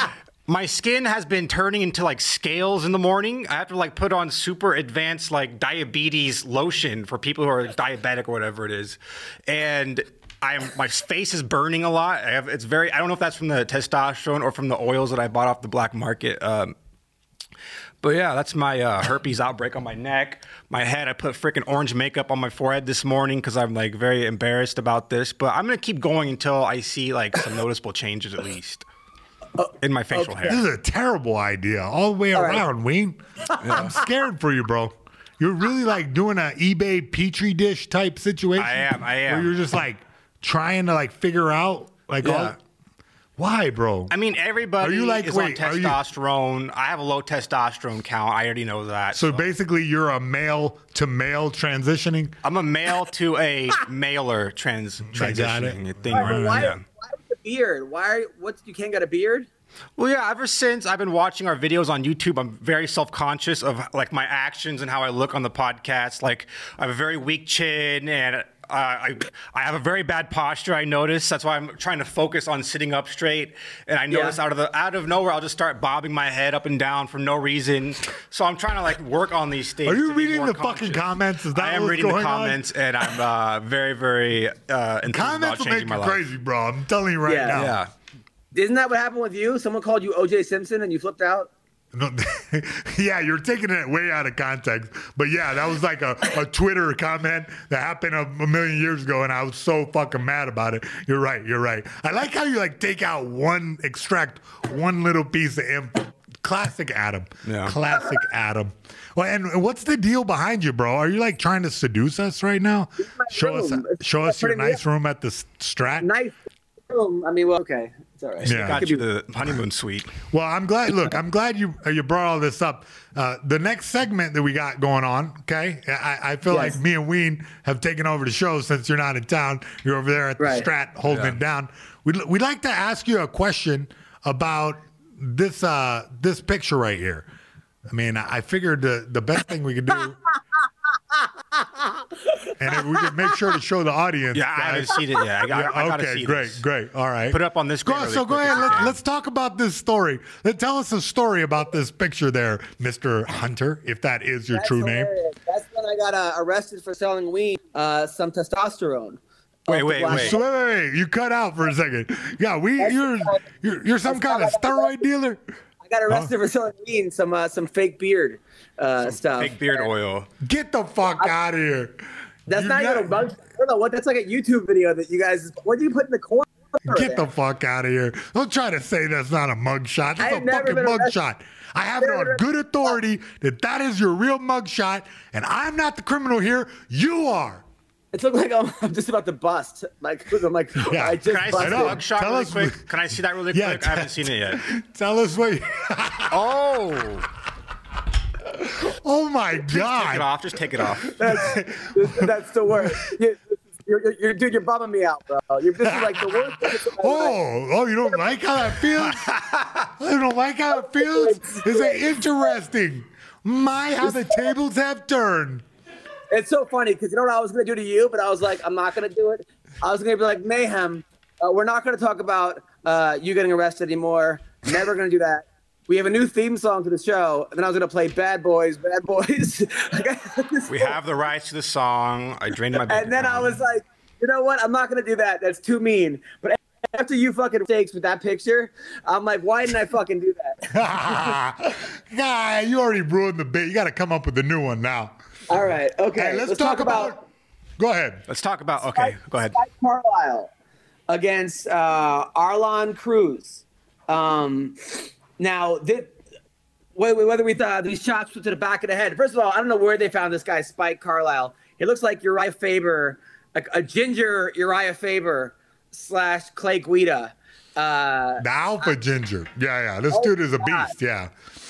my skin has been turning into like scales in the morning. I have to like put on super advanced like diabetes lotion for people who are diabetic or whatever it is. And I'm my face is burning a lot. I have, it's very, I don't know if that's from the testosterone or from the oils that I bought off the black market. Um, But yeah, that's my uh, herpes outbreak on my neck. My head, I put freaking orange makeup on my forehead this morning because I'm like very embarrassed about this. But I'm going to keep going until I see like some noticeable changes at least in my facial This hair. is a terrible idea all the way All right. around, Wayne. I'm scared for you, bro. You're really like doing an eBay petri dish type situation. I am, I am. Where you're just like trying to like figure out like Yeah. all. Why, bro? I mean, everybody Are you like- is wait, on are you- testosterone. I have a low testosterone count. I already know that. so basically, you're a male to male transitioning. I'm a male to a mailer trans I got it. transitioning thing Why, right now. why, Yeah. why with the beard? Why? What? You can't get a beard? Well, yeah, ever since I've been watching our videos on YouTube, I'm very self-conscious of like my actions and how I look on the podcast. Like I have a very weak chin and uh, I I have a very bad posture, I notice. That's why I'm trying to focus on sitting up straight. And I notice Yeah. out of the out of nowhere I'll just start bobbing my head up and down for no reason. So I'm trying to like work on these things. Are you to be reading more the fucking conscious. comments? Is that I am what's reading the going on? comments and I'm uh, very, very uh enthused about Comments will changing make my you life. crazy, bro. I'm telling you right Yeah. now. Yeah. Isn't that what happened with you? Someone called you O J Simpson and you flipped out. No, yeah, you're taking it way out of context. But yeah, that was like a, a Twitter comment that happened a, a million years ago, and I was so fucking mad about it. You're right, you're right. I like how you like take out one, extract one little piece of info. Classic Adam. Yeah. Classic Adam. Well, and what's the deal behind you, bro? Are you like trying to seduce us right now? my Show us, room. It's show us your pretty nice room at the S- Strat. Nice. room. I mean, well, okay, it's all right. Yeah. Got you the honeymoon suite. Well, I'm glad. Look, I'm glad you uh, you brought all this up. Uh, the next segment that we got going on, okay? I, I feel Yes. like me and Ween have taken over the show since you're not in town. You're over there at the Right. Strat holding Yeah. it down. We'd, we'd like to ask you a question about this uh, this picture right here. I mean, I figured the, the best thing we could do, and if we could make sure to show the audience. Yeah, I haven't guys. seen it yet. I, got, Yeah, I gotta okay, see great, this. great. All right. Put it up on this Go, screen really so go quick ahead. if you Let, can. let's talk about this story. Let, tell us a story about this picture there, Mister Hunter, if that is your That's true name. hilarious. That's when I got uh, arrested for selling weed, uh, some testosterone. Wait, Off the wait, black- wait. So wait, wait, wait. You cut out for a second. Yeah, we. You're you're, you're some That's kind of how I got steroid dealer. I got arrested huh? for selling weed, some uh, some fake beard uh, some stuff. Fake beard oil. Get the fuck I, out of here. That's You're not even a mug. I don't know what. That's like a YouTube video that you guys. What do you put in the corner? Get the fuck out of here. Don't try to say that's not a mugshot. That's a fucking mugshot. I have it on good authority that that is your real mugshot, and I'm not the criminal here. You are. It looked like I'm, I'm just about to bust. Like, I'm like, yeah. I just Can I see the mugshot really us quick? What, Can I see that really yeah, quick? T- I haven't seen it yet. Tell us what. Oh. Oh my Please God. Take it off. Just take it off. That's, that's the worst. You're, you're, you're, dude, you're bumming me out, bro. You're, this is like the worst. Oh, oh, you don't like how that feels? You don't like how it feels? Is it interesting? My, how the tables have turned. It's so funny because you know what I was going to do to you, but I was like, I'm not going to do it. I was going to be like, Mayhem, uh, we're not going to talk about uh, you getting arrested anymore. Never going to do that. We have a new theme song to the show, and then I was going to play Bad Boys, Bad Boys. We have the rights to the song. I drained my And then I was like, you know what? I'm not going to do that. That's too mean. But after you fucking mistakes with that picture, I'm like, why didn't I fucking do that? Guy, you already ruined the bit. You got to come up with a new one now. All right. Okay. Hey, let's, let's talk, talk about, about. Go ahead. Let's talk about. Okay, Spike, go ahead. Spike Carlisle against uh, Arlon Cruz. Um, now, th- whether we thought these shots to the back of the head. First of all, I don't know where they found this guy, Spike Carlisle. He looks like Uriah Faber, like a ginger Uriah Faber slash Clay Guida. Uh, the alpha uh, ginger. Yeah, yeah. This oh dude is a God. beast. Yeah.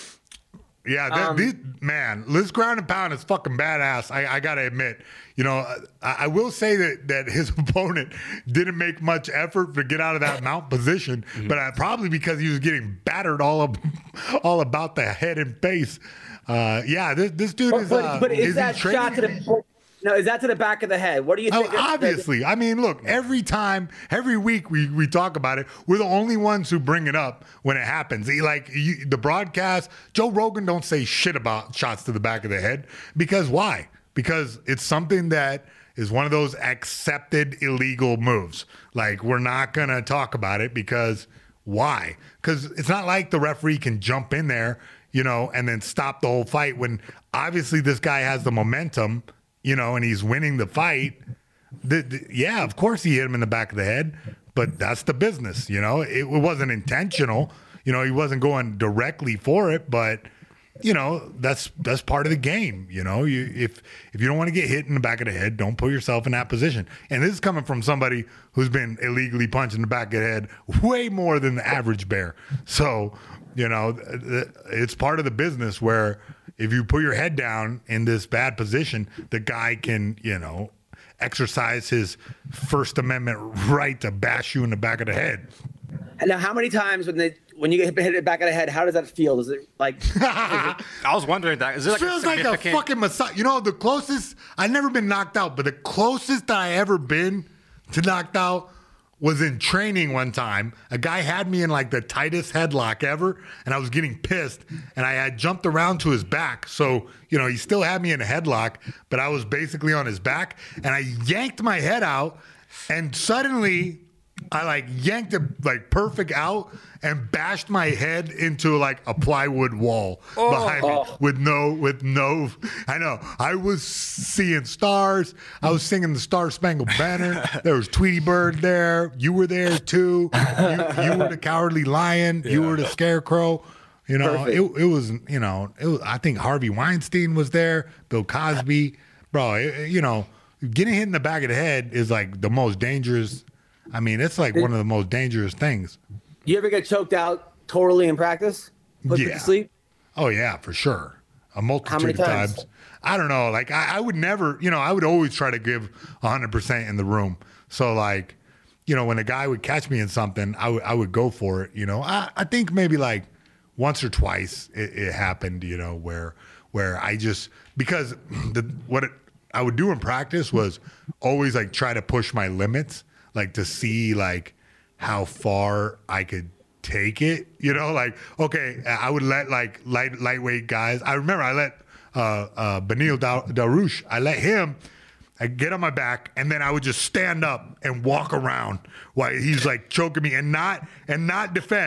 Yeah, th- um, these, man, Liz Ground and Pound is fucking badass. I, I got to admit. You know, I, I will say that, that his opponent didn't make much effort to get out of that mount position, mm-hmm. but I, probably because he was getting battered all up, all about the head and face. Uh, yeah, this, this dude but, is. But, uh, but is, is that shot to the? No, is that to the back of the head? What do you think? Oh, obviously. I mean, look, every time, every week we, we talk about it, we're the only ones who bring it up when it happens. Like you, the broadcast, Joe Rogan don't say shit about shots to the back of the head because why? Because it's something that is one of those accepted illegal moves. Like we're not going to talk about it because why? Because it's not like the referee can jump in there, you know, and then stop the whole fight when obviously this guy has the momentum, you know, and he's winning the fight. The, the, yeah, of course he hit him in the back of the head, but that's the business, you know. It, it wasn't intentional. You know, he wasn't going directly for it, but, you know, that's that's part of the game, you know. You if if you don't want to get hit in the back of the head, don't put yourself in that position. And this is coming from somebody who's been illegally punched in the back of the head way more than the average bear. So, you know, it's part of the business where if you put your head down in this bad position, the guy can, you know, exercise his First Amendment right to bash you in the back of the head. And now, how many times when they when you get hit in the back of the head, how does that feel? Is it like? Is it, I was wondering that. Is it like feels a like a fucking massage? You know, the closest I've never been knocked out, but the closest that I ever been to knocked out was in training one time. A guy had me in like the tightest headlock ever, and I was getting pissed, and I had jumped around to his back. So, you know, he still had me in a headlock, but I was basically on his back, and I yanked my head out, and suddenly I like yanked it like perfect out and bashed my head into like a plywood wall oh, behind oh. me with no, with no, I know. I was seeing stars. I was singing the Star Spangled Banner. There was Tweety Bird there. You were there too. You, you were the Cowardly Lion. Yeah. You were the Scarecrow. You know, it, it was, you know, it was, I think Harvey Weinstein was there, Bill Cosby. Bro, it, you know, getting hit in the back of the head is like the most dangerous. I mean, it's like one of the most dangerous things. You ever get choked out totally in practice? Put yeah. to sleep? Oh, yeah, for sure. A multitude How many of times? times. I don't know. Like, I, I would never, you know, I would always try to give one hundred percent in the room. So, like, you know, when a guy would catch me in something, I would I would go for it, you know. I, I think maybe like once or twice it, it happened, you know, where where I just, because the what it, I would do in practice was always, like, try to push my limits. Like to see like how far I could take it, you know, like, okay, I would let like light, lightweight guys. I remember I let uh, uh, Benil Darush, I let him, I get on my back and then I would just stand up and walk around while he's like choking me and not, and not defend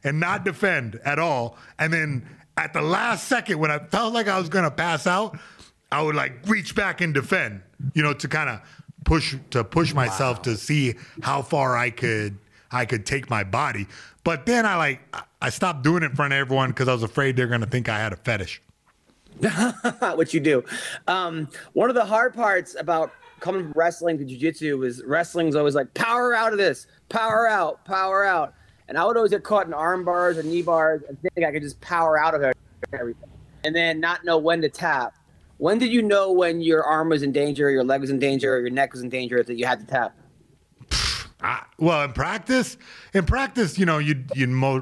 and not defend at all. And then at the last second, when I felt like I was going to pass out, I would like reach back and defend, you know, to kind of push to push myself wow. to see how far I could I could take my body. But then I like I stopped doing it in front of everyone because I was afraid they're going to think I had a fetish. What you do. Um, one of the hard parts about coming from wrestling to jiu-jitsu is wrestling's always like, power out of this, power out, power out. And I would always get caught in arm bars or knee bars and think I could just power out of everything and then not know when to tap. When did you know when your arm was in danger, your leg was in danger, or your neck was in danger that you had to tap? I, well, in practice, in practice, you know, you you mo-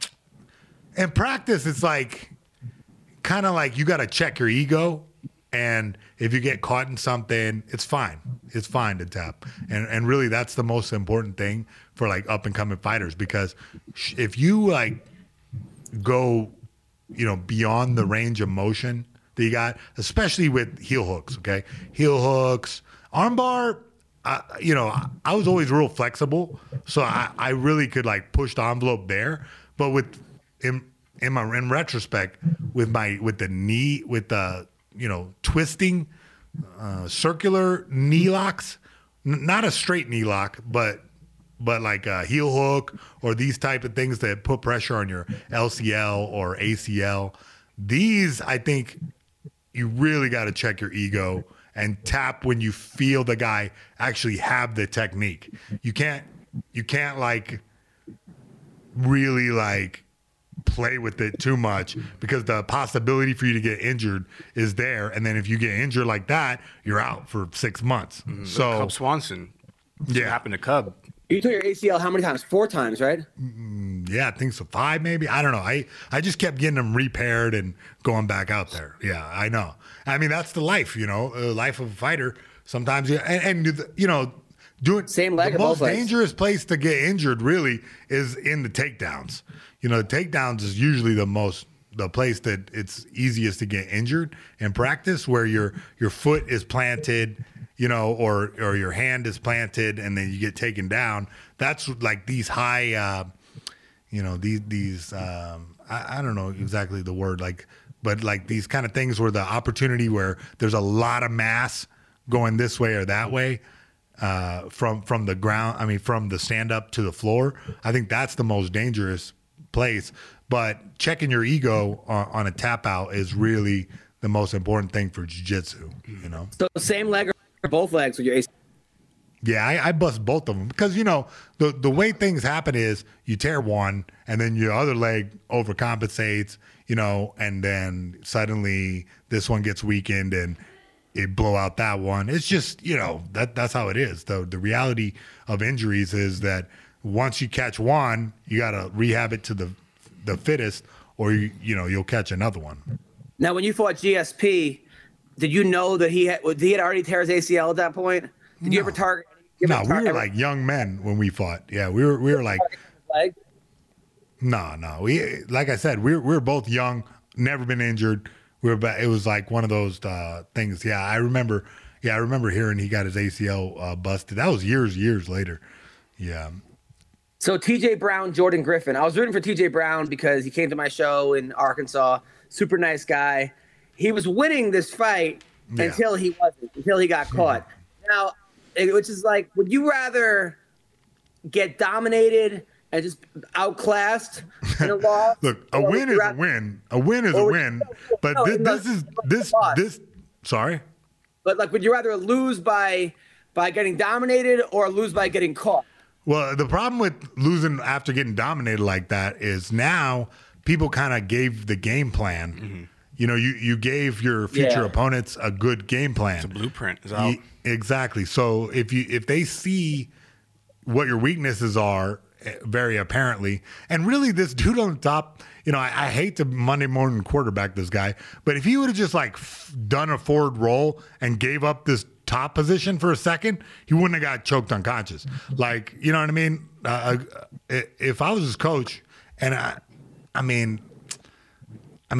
in practice, it's like kind of like you got to check your ego, and if you get caught in something, it's fine. It's fine to tap, and and really, that's the most important thing for like up and coming fighters, because if you like go, you know, beyond the range of motion that you got, especially with heel hooks, okay, heel hooks, armbar. Uh, you know, I was always real flexible, so I, I really could like push the envelope there. But with in in my in retrospect, with my with the knee, with the you know twisting, uh, circular knee locks, n- not a straight knee lock, but but like a heel hook or these type of things that put pressure on your L C L or A C L. These, I think, you really got to check your ego and tap when you feel the guy actually have the technique. You can't, you can't like really like play with it too much, because the possibility for you to get injured is there. And then if you get injured like that, you're out for six months. Mm-hmm. So Cub Swanson. That's yeah, what happened to Cub. You tore your A C L how many times? Four times, right? Mm, yeah, I think so. Five, maybe. I don't know. I, I just kept getting them repaired and going back out there. Yeah, I know. I mean, that's the life, you know, uh, life of a fighter. Sometimes, you, and, and you know, doing same leg. The most dangerous place to get injured really is in the takedowns. You know, the takedowns is usually the most the place that it's easiest to get injured in practice, where your your foot is planted, you know, or or your hand is planted, and then you get taken down. That's like these high, uh, you know, these these um, I, I don't know exactly the word, like, but like these kind of things where the opportunity where there's a lot of mass going this way or that way uh, from from the ground. I mean, from the stand up to the floor. I think that's the most dangerous place. But checking your ego on, on a tap out is really the most important thing for jiu-jitsu, you know? So same leg or both legs with your A C L? Yeah, I, I bust both of them because, you know, the, the way things happen is you tear one and then your other leg overcompensates, you know, and then suddenly this one gets weakened and it blow out that one. It's just, you know, that that's how it is. The, the reality of injuries is that once you catch one, you got to rehab it to the the fittest, or you you know you'll catch another one. Now, when you fought G S P, did you know that he had did he had already tear his A C L at that point? Did no. you ever target? You ever no, tar- we were like young men when we fought. Yeah, we were we were like. No, no. We like I said, we we're, we were both young, never been injured. We were. It was like one of those uh, things. Yeah, I remember. Yeah, I remember hearing he got his A C L uh, busted. That was years, years later. Yeah. So T J Brown, Jordan Griffin. I was rooting for T J Brown because he came to my show in Arkansas. Super nice guy. He was winning this fight yeah. until he wasn't, until he got caught. Now, which is like, would you rather get dominated and just outclassed in a loss? Look, a win is rather, a win. A win is a win. You, but no, this, this is this this. Sorry. But like, would you rather lose by by getting dominated or lose by getting caught? Well, the problem with losing after getting dominated like that is now people kind of gave the game plan. Mm-hmm. You know, you, you gave your future yeah. opponents a good game plan. It's a blueprint. Is out. Exactly. So if you if they see what your weaknesses are, very apparently, and really this dude on top, you know, I, I hate to Monday morning quarterback this guy, but if he would have just like f- done a forward roll and gave up this top position for a second, he wouldn't have got choked unconscious. Like, you know what I mean? Uh, if I was his coach, and I, I mean, I mean,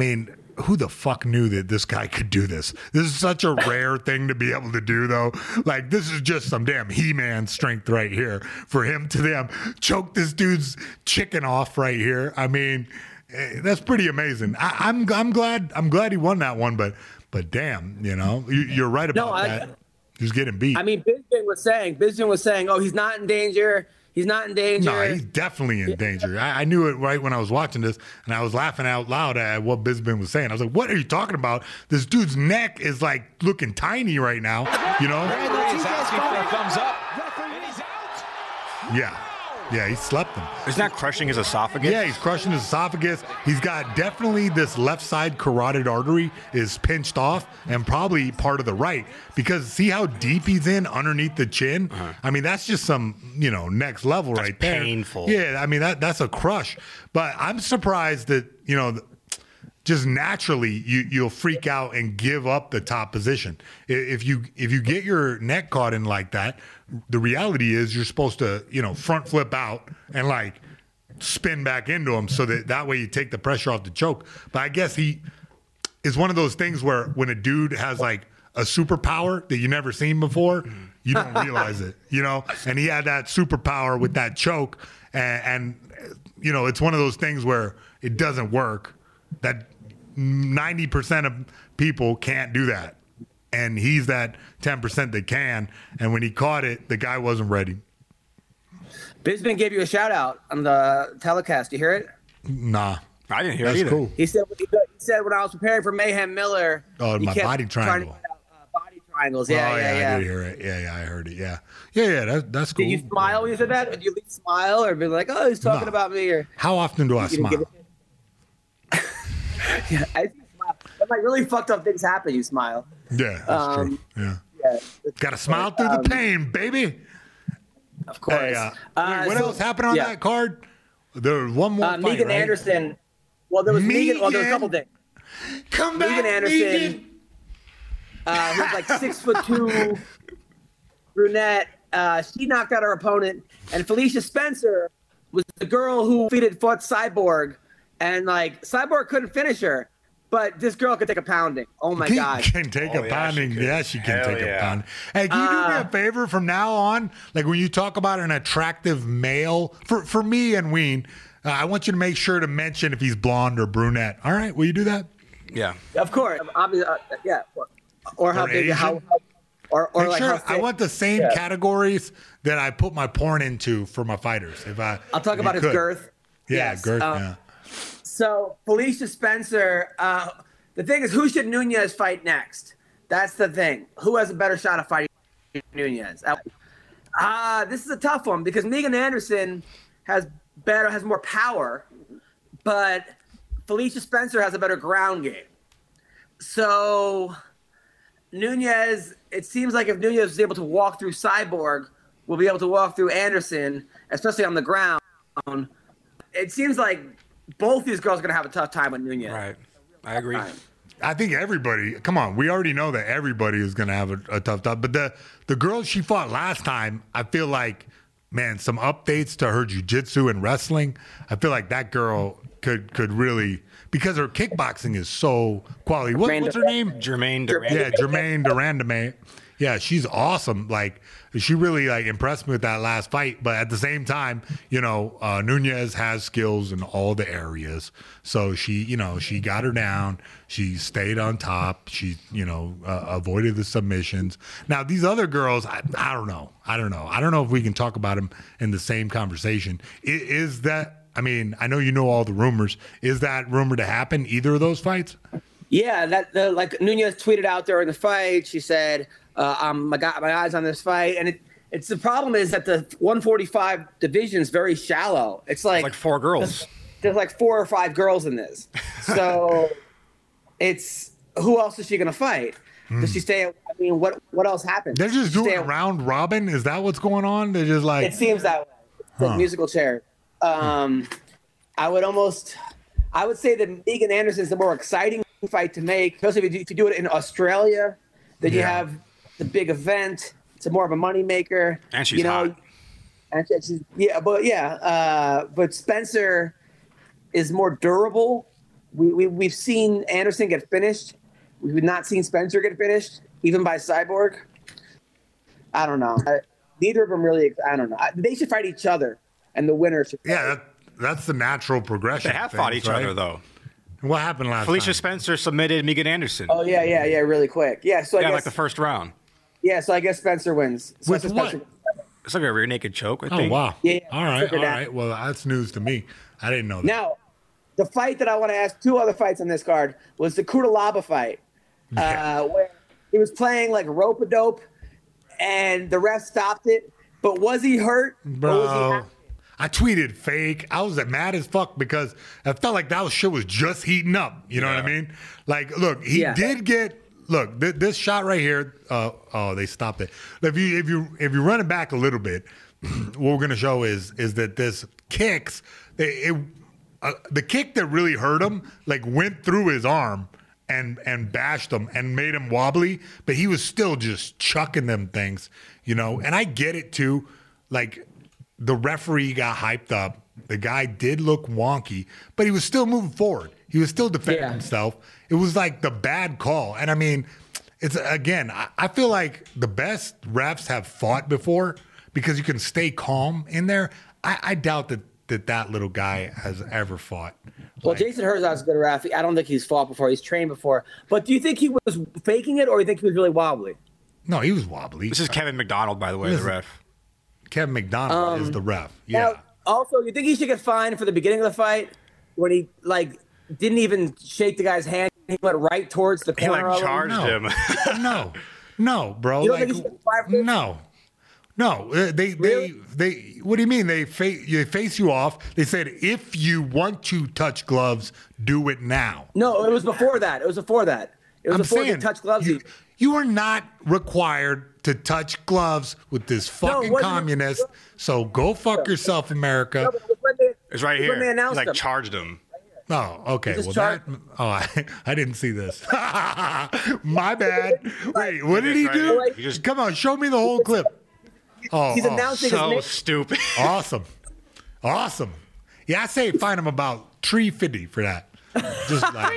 who the fuck knew that this guy could do this? This is such a rare thing to be able to do, though. Like, this is just some damn He-Man strength right here for him to damn choke this dude's chicken off right here. I mean, eh, that's pretty amazing. I, I'm I'm glad I'm glad he won that one, but but damn, you know, you, you're right about No, I- that. He's getting beat. I mean, Bisping was saying, Bisping was saying, oh, he's not in danger. He's not in danger. No, he's definitely in danger. I, I knew it right when I was watching this, and I was laughing out loud at what Bisping was saying. I was like, "What are you talking about? This dude's neck is like looking tiny right now." You know? He's asking for a thumbs up. And he's out. Yeah, yeah. He slept him. Isn't that crushing his esophagus? Yeah, he's crushing his esophagus. He's got definitely this left side carotid artery is pinched off, and probably part of the right, because see how deep he's in underneath the chin. Uh-huh. I mean, that's just some you know next level That's right there. painful. Yeah, I mean that that's a crush. But I'm surprised that you know. Just naturally, you you'll freak out and give up the top position. I- If you if you get your neck caught in like that, the reality is you're supposed to you know front flip out and like spin back into him so that that way you take the pressure off the choke. But I guess he is one of those things where when a dude has like a superpower that you never seen before, you don't realize it, you know. And he had that superpower with that choke, and, and you know it's one of those things where it doesn't work. That ninety percent of people can't do that. And he's that ten percent that can. And when he caught it, the guy wasn't ready. Bisping gave you a shout out on the telecast. You hear it? Nah. I didn't hear That's it either. cool. He said he said when I was preparing for Mayhem Miller. Oh, he my kept body trying to triangle. find out, uh, body triangles. Yeah, oh, yeah, yeah, yeah. I did hear it. Yeah, yeah, I heard it. Yeah. Yeah, yeah, that, that's cool. Did you smile when you said that? Did you at least smile or be like, oh, he's talking No. about me? Or How often do I you didn't give smile? a shit? Yeah, I see you smile. When like really fucked up things happen, you smile. Yeah, that's Um, true. Yeah. Yeah, Got to smile through the Um, pain, baby. of course. Hey, uh, Uh, wait, what so- else happened on yeah. that card? There was one more Uh, fight, Megan right? Anderson. Well, there was Megan. Well, there was a couple Megan. things. Come back, Megan Anderson, Megan. uh, who's like six foot two, brunette. Uh, she knocked out her opponent, and Felicia Spencer was the girl who defeated fought Cyborg, and like Cyborg couldn't finish her, but this girl could take a pounding. Oh my Can, god! can take Oh, a yeah, pounding. she could. Yeah, she can Hell take a yeah. pounding. Hey, can you do me Uh, a favor from now on? Like when you talk about an attractive male, for for me and Ween, uh, I want you to make sure to mention if he's blonde or brunette. All right, will you do that? Yeah. Of course, obviously, uh, yeah. Or, or how Or big? How, Asian? how or or Make like sure how I thick. want the same Yeah. categories that I put my porn into for my fighters. If I, I'll talk if about you his could. girth. Yeah, Yes, girth. um, yeah. So Felicia Spencer, uh, the thing is, who should Nunez fight next? That's the thing. Who has a better shot of fighting Nunez? Uh, this is a tough one because Megan Anderson has better, has more power, but Felicia Spencer has a better ground game. So Nunez, it seems like if Nunez is able to walk through Cyborg, we'll be able to walk through Anderson, especially on the ground. It seems like both these girls are going to have a tough time with Nunez. Right. I agree. I think everybody. Come on, we already know that everybody is going to have a, a tough time. But the the girl she fought last time, I feel like, man, some updates to her jiu-jitsu and wrestling. I feel like that girl could could really, because her kickboxing is so quality. What, what's her name? Jermaine Durant. Yeah, Jermaine Durandame. Yeah, she's awesome. Like, she really like impressed me with that last fight. But at the same time, you know, uh, Nunez has skills in all the areas. So she, you know, she got her down. She stayed on top. She, you know, uh, avoided the submissions. Now these other girls, I, I don't know. I don't know. I don't know if we can talk about them in the same conversation. Is, is that? I mean, I know you know all the rumors. Is that rumor to happen? Either of those fights? Yeah, that the, like Nunez tweeted out during the fight. She said, uh, "Um, I got my eyes on this fight," and it, it's the problem is that the one forty-five division is very shallow. It's like Like four girls. there's like four or five girls in this, so it's who else is she gonna fight? Does she stay? I mean, what what else happens? They're just Does she doing stay- a round robin. Is that what's going on? They're just like, It seems that way. It's like Huh. musical chair. Um, I would almost, I would say that Megan Anderson is the more exciting fight to make. Especially if you, do, if you do it in Australia, then you Yeah. have the big event. It's a more of a moneymaker. And she's you know, hot. And she- she's, yeah, but yeah, uh, but Spencer is more durable. we, we we've seen Anderson get finished. We've not seen Spencer get finished, even by Cyborg. I don't know. I, neither of them really. I don't know. I, they should fight each other, and the winner should. Yeah, that, that's the natural progression. They have things, fought each right? other though. What happened last Felicia time? Spencer submitted Megan Anderson. Oh yeah, yeah, yeah, really quick. Yeah, so I yeah, guess like the first round. yeah, so I guess Spencer wins. So With Spencer what? It's like a rear naked choke. I Oh think. wow! Yeah, yeah, all right, figured all that. right. Well, that's news to me. I didn't know that. Now, the fight that I want to ask, two other fights on this card, was the Kudalaba fight, Yeah. uh, where he was playing like rope-a-dope, and the ref stopped it. But was he hurt? Or was he Bro, happy? I tweeted fake. I was mad as fuck because I felt like that shit was just heating up. You know what I Yeah. mean? Like, look, he Yeah. did get. Look, th- this shot right here. Uh, oh, they stopped it. If you if you if you run it back a little bit, what we're gonna show is is that this kicks. They, it, uh, the kick that really hurt him like went through his arm and and bashed him and made him wobbly, but he was still just chucking them things, you know. And I get it too, like. The referee got hyped up. The guy did look wonky, but he was still moving forward. He was still defending Yeah. himself. It was like the bad call. And I mean, it's again, I, I feel like the best refs have fought before because you can stay calm in there. I, I doubt that, that that little guy has ever fought. Well, Like, Jason Herzog's a good ref. I don't think he's fought before. He's trained before. But do you think he was faking it, or do you think he was really wobbly? no, he was wobbly. This is Kevin McDonald, by the way, the Listen. ref. Kevin McDonald is the ref. Yeah. Now, also, you think he should get fined for the beginning of the fight when he like didn't even shake the guy's hand? He went right towards the He corner. like of him? charged No. him. no, no, bro. You don't like, think he should fire for this? no, no. uh, They, Really? they, they. What do you mean? They face, they face you off. They said if you want to touch gloves, do it now. No, it was before that. It was before that. It was I'm before saying he touched gloves. You, you are not required to touch gloves with this fucking wasn't- communist. So go fuck yourself, America. No, but it was when they- It's right it was when here. they He announced like him. charged him. Oh, okay. just Well, chart- that. Oh, I, I didn't see this. My bad. Wait, what did he Right do? here. He just- Come on, show me the whole clip. Oh, He's oh, announcing his So name. stupid. awesome, awesome. Yeah, I say fine him about three fifty for that. Just like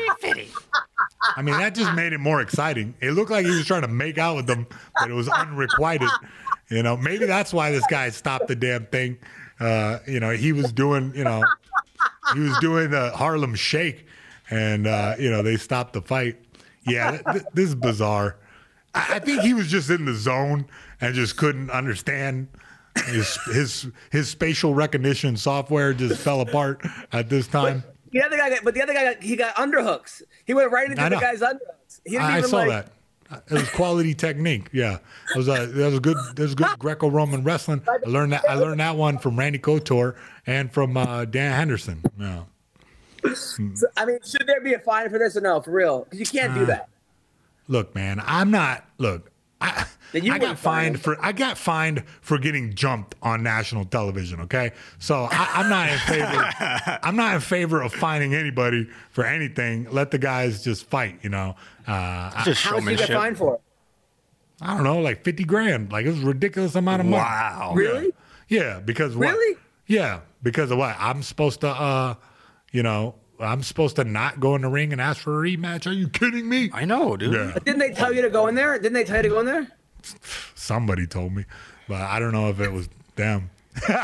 I mean, that just made it more exciting. It looked like he was trying to make out with them, but it was unrequited. You know, maybe that's why this guy stopped the damn thing. Uh, you know, he was doing, you know, he was doing the Harlem Shake, and uh, you know, they stopped the fight. Yeah, th- th- this is bizarre. I-, I think he was just in the zone and just couldn't understand. His his his spatial recognition software just fell apart at this time. The other guy, got, but the other guy, got, he got underhooks. He went right into I the know. guy's underhooks. He didn't I, I even saw like, that. It was quality technique. Yeah, it was a that was a good that was good Greco-Roman wrestling. I learned that I learned that one from Randy Couture and from uh, Dan Henderson. Yeah. So, I mean, should there be a fine for this or no? For real, because you can't Uh, do that. Look, man, I'm not. Look, I, Then you I got wouldn't fined fine. for I got fined for getting jumped on national television. Okay, so I, I'm not in favor. I'm not in favor of fining anybody for anything. Let the guys just fight. You know, uh, I, Just How much did you get showmanship. fined for? I don't know, like fifty grand. Like it was a ridiculous amount of money. Wow. Really? Yeah, because what? Really? Yeah, because of what? I'm supposed to, uh, you know, I'm supposed to not go in the ring and ask for a rematch. Are you kidding me? I know, dude. Yeah, Didn't they tell you to go in there? Didn't they tell you to go in there? somebody told me, but I don't know if it was them. Did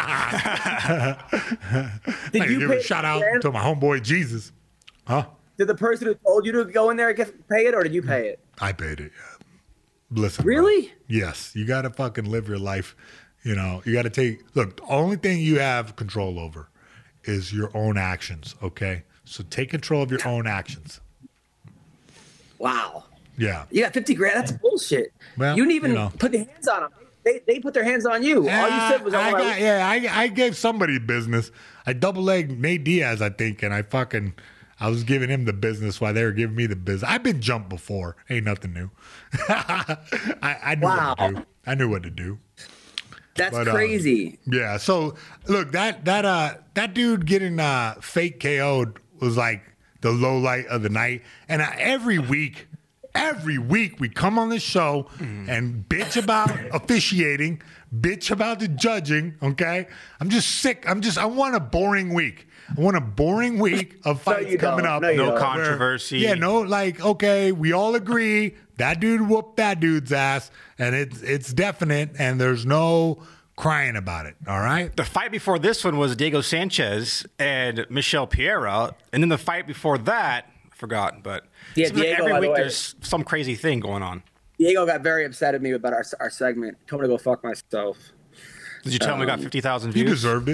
Like, you give pay a shout out grand? to my homeboy Jesus. Huh? Did the person who told you to go in there get pay it, or did you pay it? I paid it. Yeah. Listen. bro. Really? Yes. You got to fucking live your life. You know, you got to take, look, the only thing you have control over is your own actions. Okay. So take control of your own actions. Wow. Yeah. You got fifty grand. That's bullshit. Well, you didn't even you know. put the hands on them. They, they put their hands on you. All you said was, I "Oh, got, yeah, I, I gave somebody business. I double legged Nate Diaz, I think, and I fucking, I was giving him the business while they were giving me the business. I've been jumped before. Ain't nothing new. I, I knew Wow. what to do. I knew what to do. that's But, um, crazy." Yeah. So look, that that uh that dude getting uh fake K O'd was like the low light of the night. And uh, every week, every week we come on this show and bitch about officiating, bitch about the judging, okay? I'm just sick. I'm just, I want a boring week. I want a boring week of fights you coming don't. up. No, you No don't. controversy. Yeah, no, like, okay, we all agree that dude whooped that dude's ass, and it's it's definite, and there's no crying about it, all right? The fight before this one was Diego Sanchez and Michelle Piera, and then the fight before that, I forgot, but Yeah, it seems like Diego, every by the week way. there's some crazy thing going on. Diego got very upset at me about our our segment. Told me to go fuck myself. Did you tell him we got fifty thousand You views? deserved it.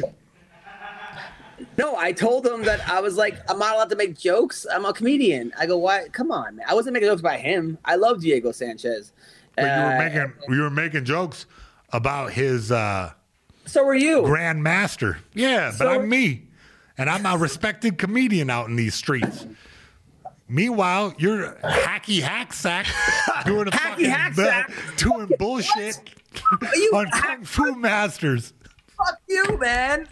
No, I told him that I was like, I'm not allowed to make jokes. I'm a comedian. I go, why? Come on, man. I wasn't making jokes about him. I love Diego Sanchez. But you were Uh, making you were making jokes about his uh, So were you. Grand Master. Yeah, but So- I'm me, and I'm a respected comedian out in these streets. Meanwhile, you're hacky hack sack doing a Hacky fucking hack sack? doing bullshit You on hack- Kung Fu Masters. Fuck you, man.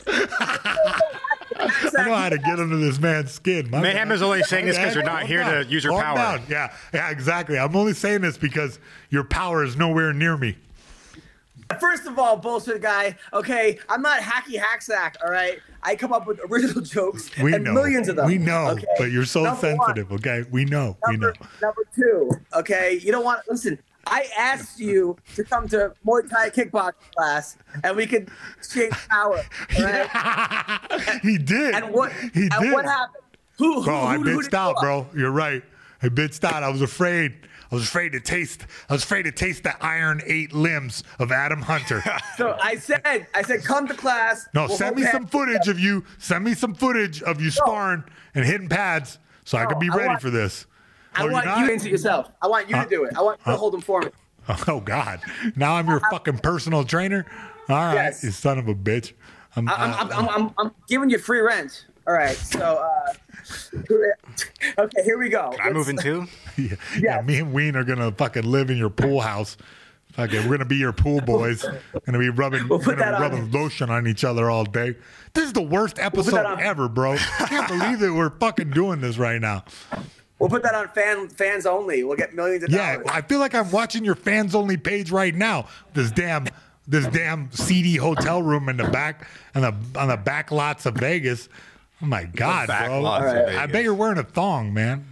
I know how to get under this man's skin. My Mayhem bad. is only saying this 'cause Okay, you're not calm here to down. use your Calm power. down. Yeah, yeah, exactly. I'm only saying this because your power is nowhere near me. First of all, bullshit guy. Okay, I'm not hacky hacksack. All right, I come up with original jokes We and know. millions of them. We know, okay? but you're so Number sensitive. One. Okay, we know. We know. Number, number two. Okay, you don't want to listen. I asked you to come to Muay Thai kickboxing class, and we could exchange power. All right? He did. And what? He and did. what happened? Who? who Bro, I who, who bitched did you out, up? bro. You're right. I bitched out. I was afraid. I was afraid to taste. I was afraid to taste the iron eight limbs of Adam Hunter. So I said, I said, come to class. No, we'll send hold me hands some footage of you. Send me some footage of you sparring and hitting pads so I No, can be I ready want- for this. I Oh, you're want not? you to answer yourself. I want you Huh? to do it. I want you to hold them for me. Oh God! Now I'm your fucking personal trainer. All right, Yes. you son of a bitch. I'm, I'm, uh, I'm, I'm, I'm, I'm giving you free rent. All right. So, uh, okay, here we go. Can I move in too? yeah, yeah, me and Ween are gonna fucking live in your pool house. Fucking, we're gonna be your pool boys. Gonna be rubbing, We'll we're put gonna that be on. rubbing lotion on each other all day. This is the worst episode that on. ever, bro. I can't believe that we're fucking doing this right now. We'll put that on fan fans only. We'll get millions of Yeah, dollars. I feel like I'm watching your fans only page right now. This damn, this damn seedy hotel room in the back, and the on the back lots of Vegas. Oh my God, back bro! lots of I Vegas. bet you're wearing a thong, man.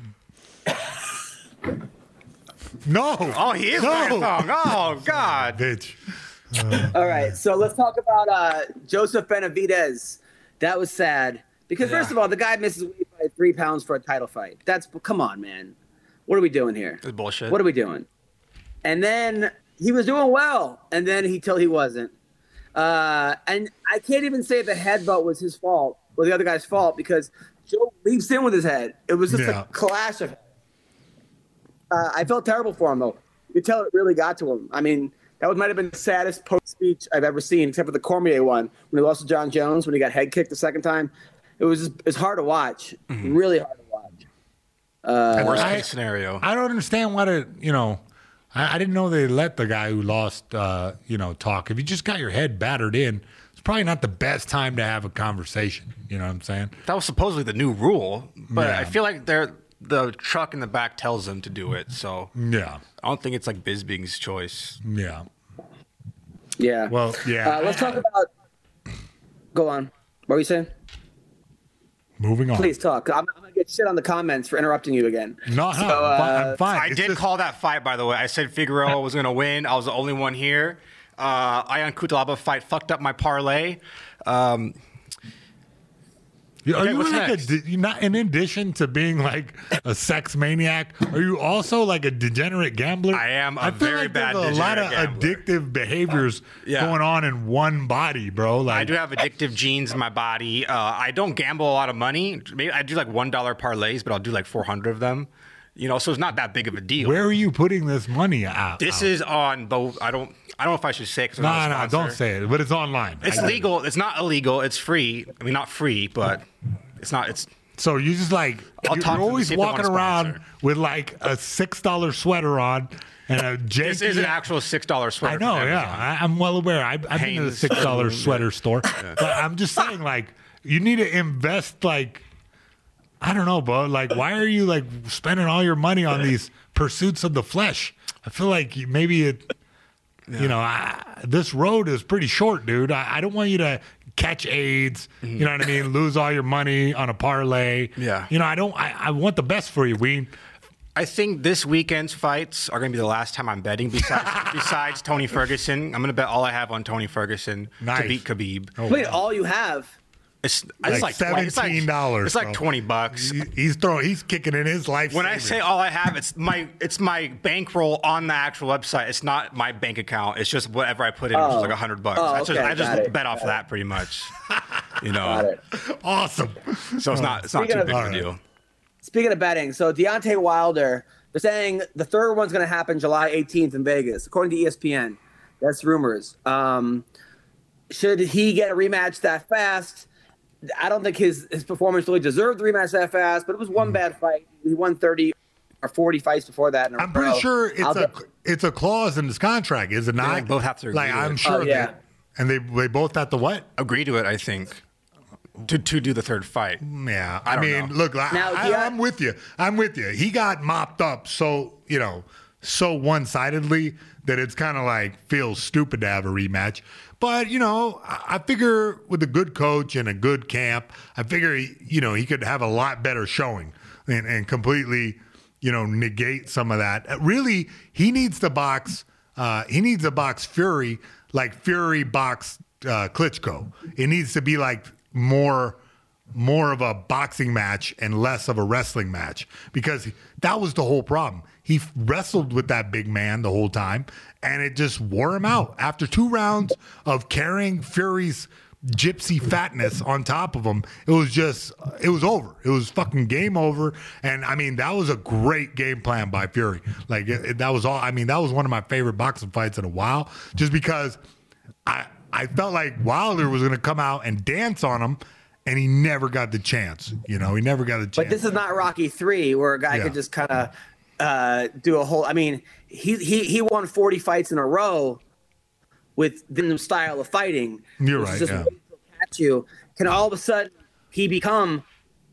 No. Oh, he is no. wearing a thong. Oh, God. Bitch. All right, so let's talk about uh, Joseph Benavidez. That was sad because Yeah. first of all, the guy misses weight by three pounds for a title fight. That's come on, man. What are we doing here? That's bullshit. What are we doing? And then he was doing well, and then he till he wasn't. Uh, and I can't even say the headbutt was his fault or the other guy's fault because Joe leaps in with his head. It was just Yeah. a clash of. Uh, I felt terrible for him though. You could tell it really got to him. I mean, that was, might have been the saddest post speech I've ever seen, except for the Cormier one when he lost to John Jones when he got head kicked the second time. It was just, it's hard to watch, really hard to watch. Uh, Worst I- case scenario. I don't understand why to, you know, I, I didn't know they let the guy who lost, uh, you know, talk. If you just got your head battered in, it's probably not the best time to have a conversation. You know what I'm saying? That was supposedly the new rule, but Yeah. I feel like they're the truck in the back tells them to do it. So Yeah. I don't think it's like Bisbing's choice. Yeah. yeah. Well, yeah. Uh, let's talk about. Go on. What were you saying? Moving on. Please talk. I'm, I'm gonna get shit on the comments for interrupting you again. No, no, So, I'm fi- uh, I'm fine. I It's did just- call that fight, by the way. I said Figueroa was going to win. I was the only one here. Uh, Ion Cutelaba fight fucked up my parlay. Um, Are Okay, you what's like next? a, de- you not in addition to being like a sex maniac? Are you also like a degenerate gambler? I am a I feel very like bad there's a lot of degenerate gambler. addictive behaviors Yeah. going on in one body, bro. Like I do have addictive genes in my body. Uh, I don't gamble a lot of money. Maybe I do like one dollar parlays, but I'll do like four hundred of them. You know, so it's not that big of a deal. where are you putting this money out? This out? is on both. I don't. I don't know if I should say because no, no, don't say it. But it's online. It's I get it. legal. It's not illegal. It's free. I mean, not free, but it's not. It's So you just like I'll you're talk to them, always see if they walking want to around sponsor. with like a six dollar sweater on and a janky. this is an actual six dollar sweater. I know, from yeah. Amazon. I, I'm well aware. I, I've been to the Hanes. six dollar sweater store, but I'm just saying, like, you need to invest like I don't know, bro. Like, why are you like spending all your money on these pursuits of the flesh? I feel like you- maybe it, Yeah. you know, I, this road is pretty short, dude. I, I don't want you to catch AIDS. Mm-hmm. You know what I mean? Lose all your money on a parlay. Yeah. You know, I don't. I, I want the best for you, Ween. I think this weekend's fights are going to be the last time I'm betting. Besides, besides Tony Ferguson, I'm going to bet all I have on Tony Ferguson Nice. to beat Khabib. Oh, Wait, all you have? It's, Like it's like twenty- it's like- seventeen dollars. It's like bro. twenty bucks. He- He's throwing. He's kicking in his life. When I say all I have, it's my it's my bankroll on the actual website. It's not my bank account. It's just whatever I put in, which is Oh. like a hundred bucks. Oh, I just okay, I just got it, bet off got that pretty much. You Got know, it. awesome. so it's not it's not Speaking too of- big of a Alright. deal. Speaking of betting, so Deontay Wilder, they're saying the third one's going to happen July eighteenth in Vegas, according to E S P N. That's rumors. Um, should he get a rematch that fast? I don't think his, his performance really deserved the rematch that fast, but it was one Hmm. bad fight. He won thirty or forty fights before that. In a I'm pretty row. sure it's I'll a bet- it's a clause in this contract, is it not? like, both have to agree Like to I'm it. sure. Oh, yeah. they, and they they both have to what? Agree to it, I think, to to do the third fight. Yeah, I, I don't mean, know. look, I, Now, I, Deion- I'm with you. I'm with you. He got mopped up so you know so one sidedly that it's kind of like feels stupid to have a rematch. But you know, I, I figure with a good coach and a good camp, I figure he, you know he could have a lot better showing and, and completely you know negate some of that. Uh, Really, he needs to box. Uh, he needs to box Fury like Fury boxed uh, Klitschko. It needs to be like more more of a boxing match and less of a wrestling match because that was the whole problem. He wrestled with that big man the whole time and it just wore him out. After two rounds of carrying Fury's gypsy fatness on top of him, it was just, it was over. It was fucking game over. And I mean, that was a great game plan by Fury. Like it, it- that was all, I mean, that was one of my favorite boxing fights in a while just because I, I felt like Wilder was going to come out and dance on him, and he never got the chance. You know, he never got the chance. But this is not Rocky three, where a guy Yeah. could just kind of uh, do a whole. I mean, he he he won forty fights in a row with the style of fighting. You're which is right, Just yeah. wait to catch you. Can all of a sudden he become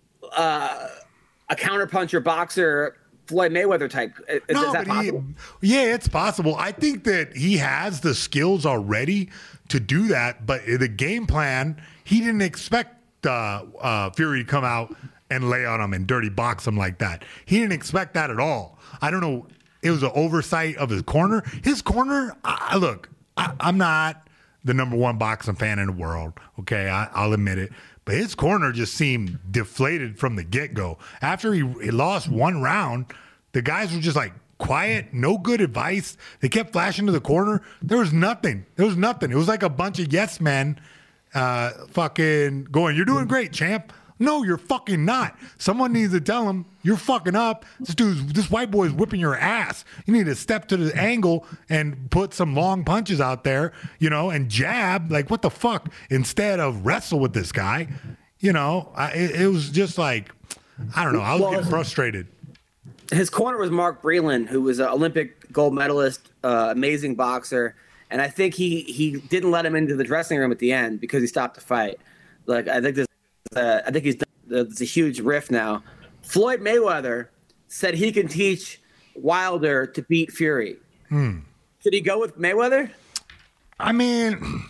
uh, a counterpuncher boxer, Floyd Mayweather type? Is, is that but possible? he, yeah, it's possible. I think that he has the skills already to do that, but the game plan, he didn't expect uh, uh, Fury to come out and lay on him and dirty box him like that. He didn't expect that at all. I don't know. It was an oversight of his corner. His corner, I, I- look, I, I'm not the number one boxing fan in the world. Okay, I, I'll admit it. But his corner just seemed deflated from the get-go. After he, he lost one round, the guys were just like quiet, no good advice. They kept flashing to the corner. There was nothing. There was nothing. It was like a bunch of yes men uh, fucking going, "You're doing great, champ." No, you're fucking not. Someone needs to tell him you're fucking up. This dude's, this white boy's whipping your ass. You need to step to the angle and put some long punches out there, you know, and jab. Like, what the fuck? Instead of wrestle with this guy, you know, I, it, it was just like, I don't know. I was Well, getting frustrated. His corner was Mark Breland, who was an Olympic gold medalist, uh, amazing boxer, and I think he he didn't let him into the dressing room at the end because he stopped the fight. Like I think this, uh, I think he's it's a huge rift now. Floyd Mayweather said he can teach Wilder to beat Fury. Hmm. Should he go with Mayweather? I mean,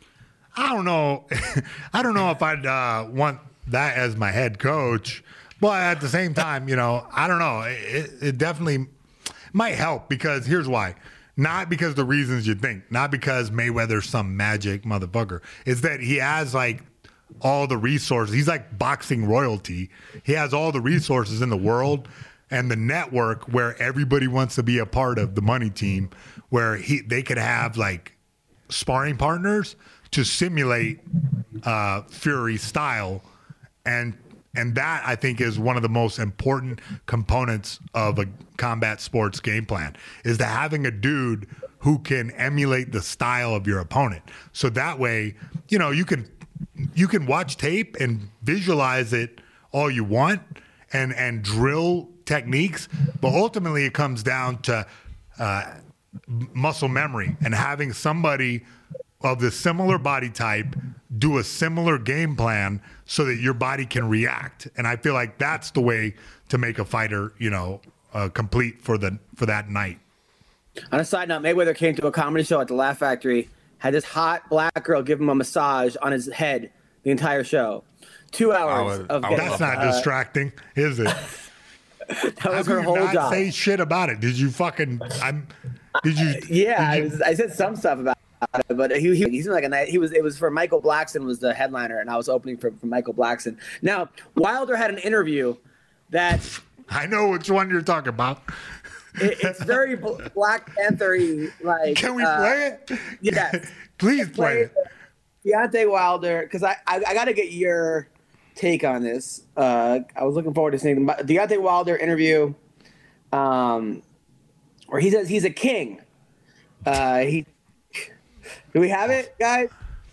I don't know. I don't know if I'd uh, want that as my head coach, but at the same time, you know, I don't know. It, it definitely might help because here's why. Not because the reasons you think, not because Mayweather's some magic motherfucker. It's that he has like all the resources. He's like boxing royalty. He has all the resources in the world and the network where everybody wants to be a part of the money team, where he they could have like sparring partners to simulate uh, Fury style, and and that I think is one of the most important components of a combat sports game plan is to having a dude who can emulate the style of your opponent. So that way, you know, you can you can watch tape and visualize it all you want and and drill techniques, but ultimately it comes down to uh, muscle memory and having somebody of the similar body type do a similar game plan so that your body can react. And I feel like that's the way to make a fighter, you know, uh, complete for the for that night. On a side note, Mayweather came to a comedy show at the Laugh Factory, had this hot black girl give him a massage on his head the entire show. Two hours would, of That's getting, not uh, distracting, is it? that How was do her you whole not job. say shit about it? Did you fucking? I'm. Did you? Yeah, I, did you- was, I said some stuff about it, but he, he he's like a night. He was it was for Michael Blackson was the headliner, and I was opening for, for Michael Blackson. Now Wilder had an interview that I know which one you're talking about. it, it's very Bl- Black Panther-y. Like, Can we uh, play it? Yes, Please play it. Deontay Wilder, because I I, I got to get your take on this. Uh, I was looking forward to seeing the Deontay Wilder interview, um, where he says he's a king. Uh, he do we have it, guys?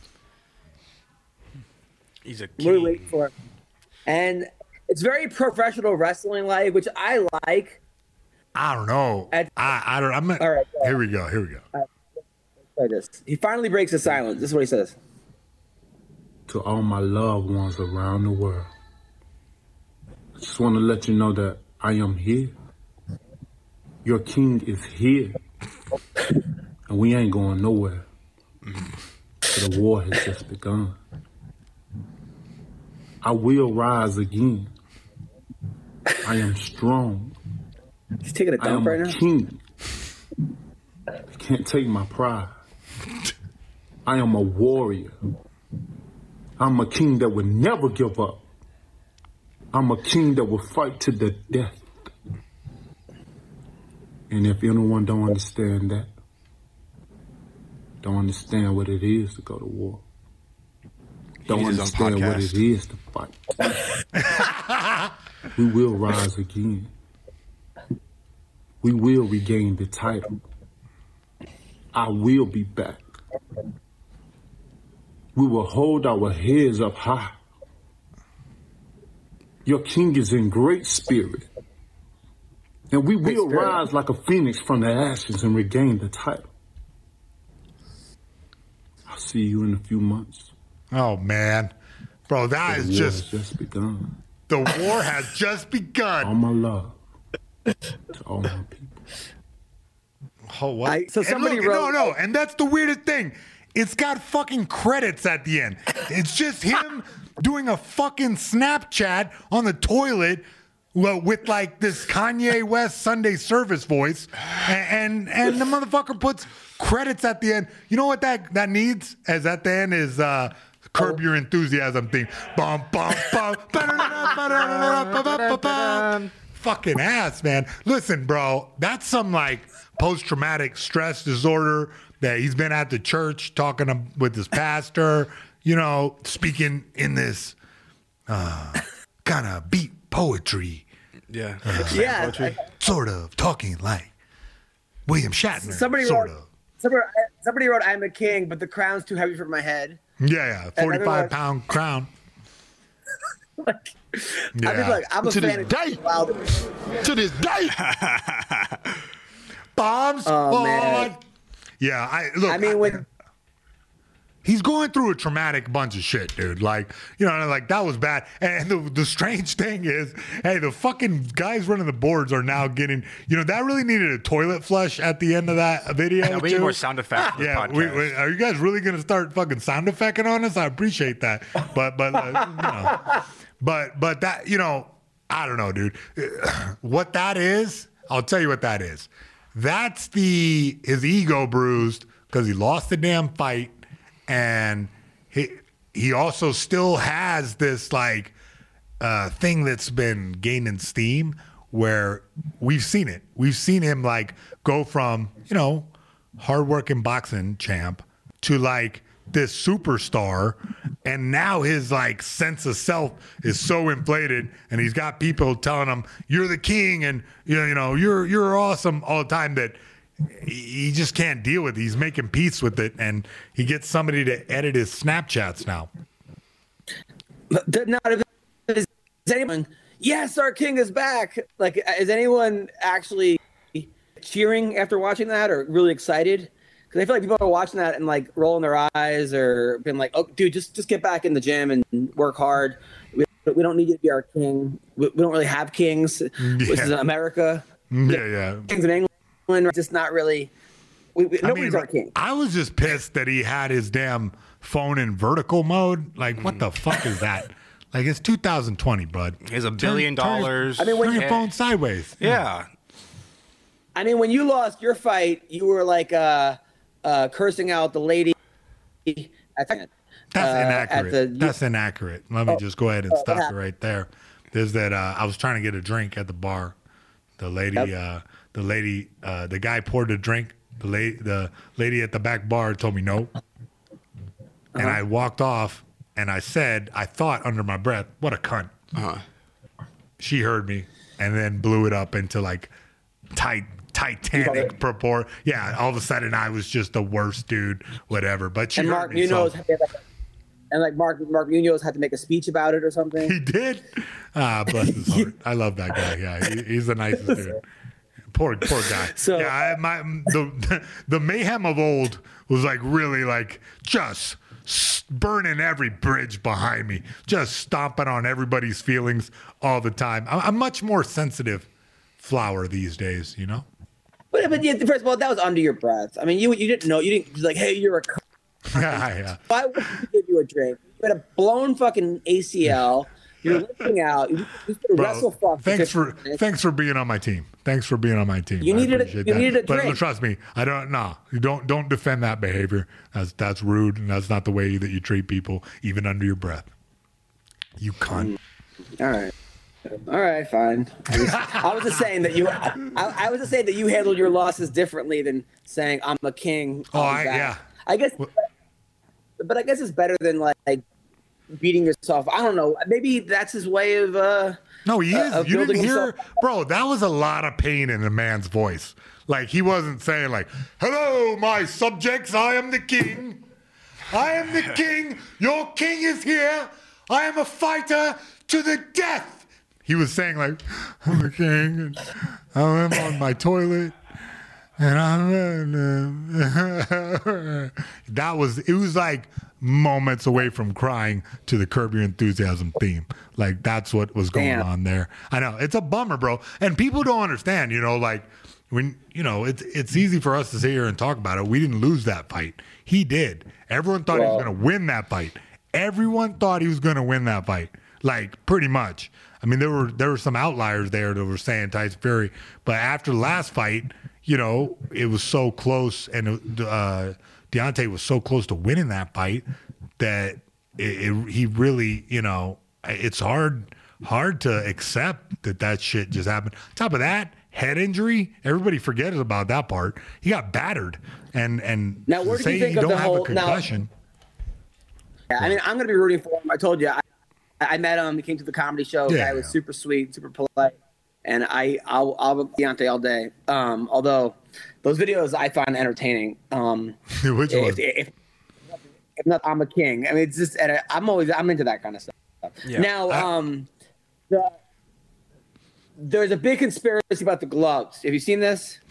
He's a We're king. waiting for it. And it's very professional wrestling like, which I like. I don't know. I At- I don't. I'm. Not, All right, go here we go. Here we go. Like this. He finally breaks the silence. This is what he says. To all my loved ones around the world, I just want to let you know that I am here. Your king is here. And we ain't going nowhere. The war has just begun. I will rise again. I am strong. He's taking a I am dump right a now. king. You can't take my pride. I am a warrior. I'm a king that will never give up. I'm a king that will fight to the death. And if anyone don't understand that, don't understand what it is to go to war, don't needs his own understand what podcast. it is to fight, we will rise again. We will regain the title. I will be back. We will hold our heads up high. Your king is in great spirit. And we will spirit. rise like a phoenix from the ashes and regain the title. I'll see you in a few months. Oh man, bro, that The is war just has just begun. the war has just All begun. my love to all my people. Oh, what? I- so And somebody look, wrote- no, no, and that's the weirdest thing. It's got fucking credits at the end. It's just him doing a fucking Snapchat on the toilet well, with like this Kanye West Sunday service voice, and, and and the motherfucker puts credits at the end. You know what that that needs? As at the end is uh, Curb Your Enthusiasm theme. Bum bum bum. ba-da-da-da-ba-da-da-da-ba-ba-ba-ba. Fucking ass, man. Listen, bro, that's some like post-traumatic stress disorder that he's been at the church talking to, with his pastor, you know, speaking in this uh, kind of beat poetry, Yeah. Yeah. Poetry. sort of talking like William Shatner, Somebody sort wrote, of. somebody, somebody wrote, I'm a king, but the crown's too heavy for my head. Yeah, yeah, forty-five everyone- pound crown. I mean, look, I'm a To fan this of Wilder. To this day. Bombs Oh, on. man. Yeah, I look. I mean, when he's going through a traumatic bunch of shit, dude. Like, you know, like that was bad. And the, the strange thing is, hey, the fucking guys running the boards are now getting, you know, that really needed a toilet flush at the end of that video. Yeah, we too. need more sound effects. For Yeah, the we, podcast. we, are you guys really gonna start fucking sound effecting on us? I appreciate that, but but uh, you know, but but that you know, I don't know, dude. What that is, I'll tell you what that is. That's the his ego bruised because he lost the damn fight, and he he also still has this like uh, thing that's been gaining steam where we've seen it. We've seen him like go from, you know, hardworking boxing champ to like this superstar, and now his like sense of self is so inflated, and he's got people telling him you're the king and you know, you know you're you're awesome all the time that he just can't deal with it. He's making peace with it, and he gets somebody to edit his Snapchats now. not is anyone, yes, our king is back. Like, is anyone actually cheering after watching that, or really excited Because I feel like people are watching that and like rolling their eyes or being like, "Oh, dude, just just get back in the gym and work hard. We, we don't need you to be our king. We, we don't really have kings. Yeah. This is America. Yeah, yeah. Kings in England are just not really. We, we, nobody's I mean, our king." I was just pissed that he had his damn phone in vertical mode. Like, what the fuck is that? Like, it's two thousand twenty, bud. He has a billion Turn- turn- dollars. I mean, when Turn you- your phone sideways. yeah. I mean, when you lost your fight, you were like uh, uh, cursing out the lady. At the, That's uh, inaccurate. At the, That's inaccurate. Let me just go ahead and stop yeah. it right there. There's that. Uh, I was trying to get a drink at the bar. The lady, Yep. uh, the lady, uh, the guy poured a drink. The lady, the lady at the back bar told me no, and I walked off. And I said, I thought under my breath, "What a cunt." Uh-huh. She heard me, and then blew it up into like tight, Titanic purport. Yeah, all of a sudden I was just the worst dude, whatever. But she and heard Mark me, so- Munoz had to, and like Mark Mark Munoz had to make a speech about it or something. He did. Ah, bless his heart. I love that guy. Yeah, he, he's the nicest dude. Poor, poor guy. So- yeah, I, my the the mayhem of old was like really like just s- burning every bridge behind me, just stomping on everybody's feelings all the time. I'm, I'm much more sensitive flower these days, you know. But, but yeah, first of all, that was under your breath. I mean, you you didn't know. You didn't like, hey, you're a. c-" Yeah, yeah. Why would you give you a drink? You had a blown fucking A C L. You're limping out. You just Bro, wrestle fuck. thanks for fifteen minutes. thanks for being on my team. Thanks for being on my team. You I needed a- appreciate you that. needed a but drink. trust me, I don't. No, you don't. Don't defend that behavior. That's that's rude, and that's not the way that you treat people, even under your breath. You cunt. All right. All right, fine. I was, I was just saying that you. I, I was just saying that you handled your losses differently than saying I'm a king. Oh, I'm I- back." yeah. I guess, but I guess it's better than like, like beating yourself. I don't know. Maybe that's his way of. uh No, he uh, is. of You didn't building hear, himself- bro. That was a lot of pain in the man's voice. Like he wasn't saying like, "Hello, my subjects. I am the king. I am the king. Your king is here. I am a fighter to the death." He was saying like, "I'm the king, and I'm on my toilet, and I'm." That was. It was like moments away from crying to the Curb Your Enthusiasm theme. Like that's what was going Damn. on there. I know it's a bummer, bro, and people don't understand. You know, like when you know it's it's easy for us to sit here and talk about it. We didn't lose that fight. He did. Everyone thought he was Well- going to win that fight. Everyone thought he was going to win that fight. Like pretty much. I mean, there were there were some outliers there that were saying Tyson Fury, but after the last fight, you know, it was so close, and uh, Deontay was so close to winning that fight that it, it, he really, you know, it's hard hard to accept that that shit just happened. On top of that, head injury, everybody forgets about that part. He got battered, and and Now, where to do you say think you of don't the have a whole- now- concussion. Yeah, I mean, I'm going to be rooting for him. I told you, I, I met him. He came to the comedy show. The Yeah, guy was yeah. super sweet, super polite, and I, I'll, I'll be Deontay all day. Um, although those videos I find entertaining. Um, Which if, was if, if not, I'm a king. I mean, it's just, and I- I'm always, I'm into that kind of stuff. Yeah. Now, I- um, the, there's a big conspiracy about the gloves. Have you seen this?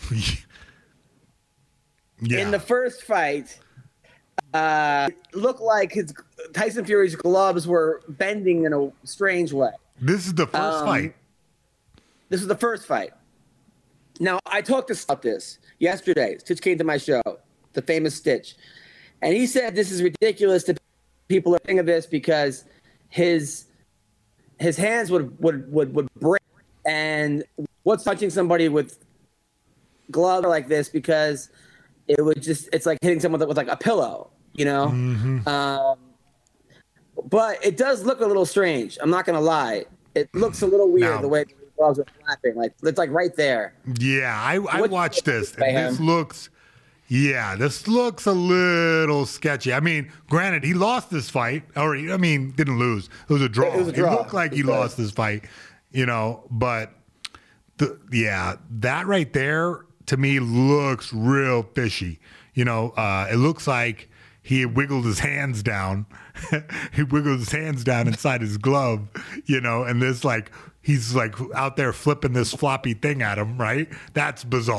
yeah. In the first fight, uh, it looked like his Tyson Fury's gloves were bending in a strange way. This is the first Um, fight. This was the first fight. Now, I talked to about this yesterday. Stitch came to my show, the famous Stitch. And he said this is ridiculous to people are thinking of this because his his hands would, would, would, would break. And what's touching somebody with gloves like this because it would just, it's like hitting someone with like a pillow, you know? Um, but it does look a little strange. I'm not going to lie. It looks a little weird Now- the way the gloves are flapping. Like, it's like right there. Yeah, I, I What- watched this. And Mayhem. this looks, yeah, this looks a little sketchy. I mean, granted, he lost this fight, or I mean, didn't lose. It was a draw. It was a draw. looked like he That's right. lost this fight, you know. But the yeah, that right there to me looks real fishy. You know, uh, it looks like he wiggled his hands down. He wiggled his hands down inside his glove, you know, and this like he's like out there flipping this floppy thing at him, right? That's bizarre.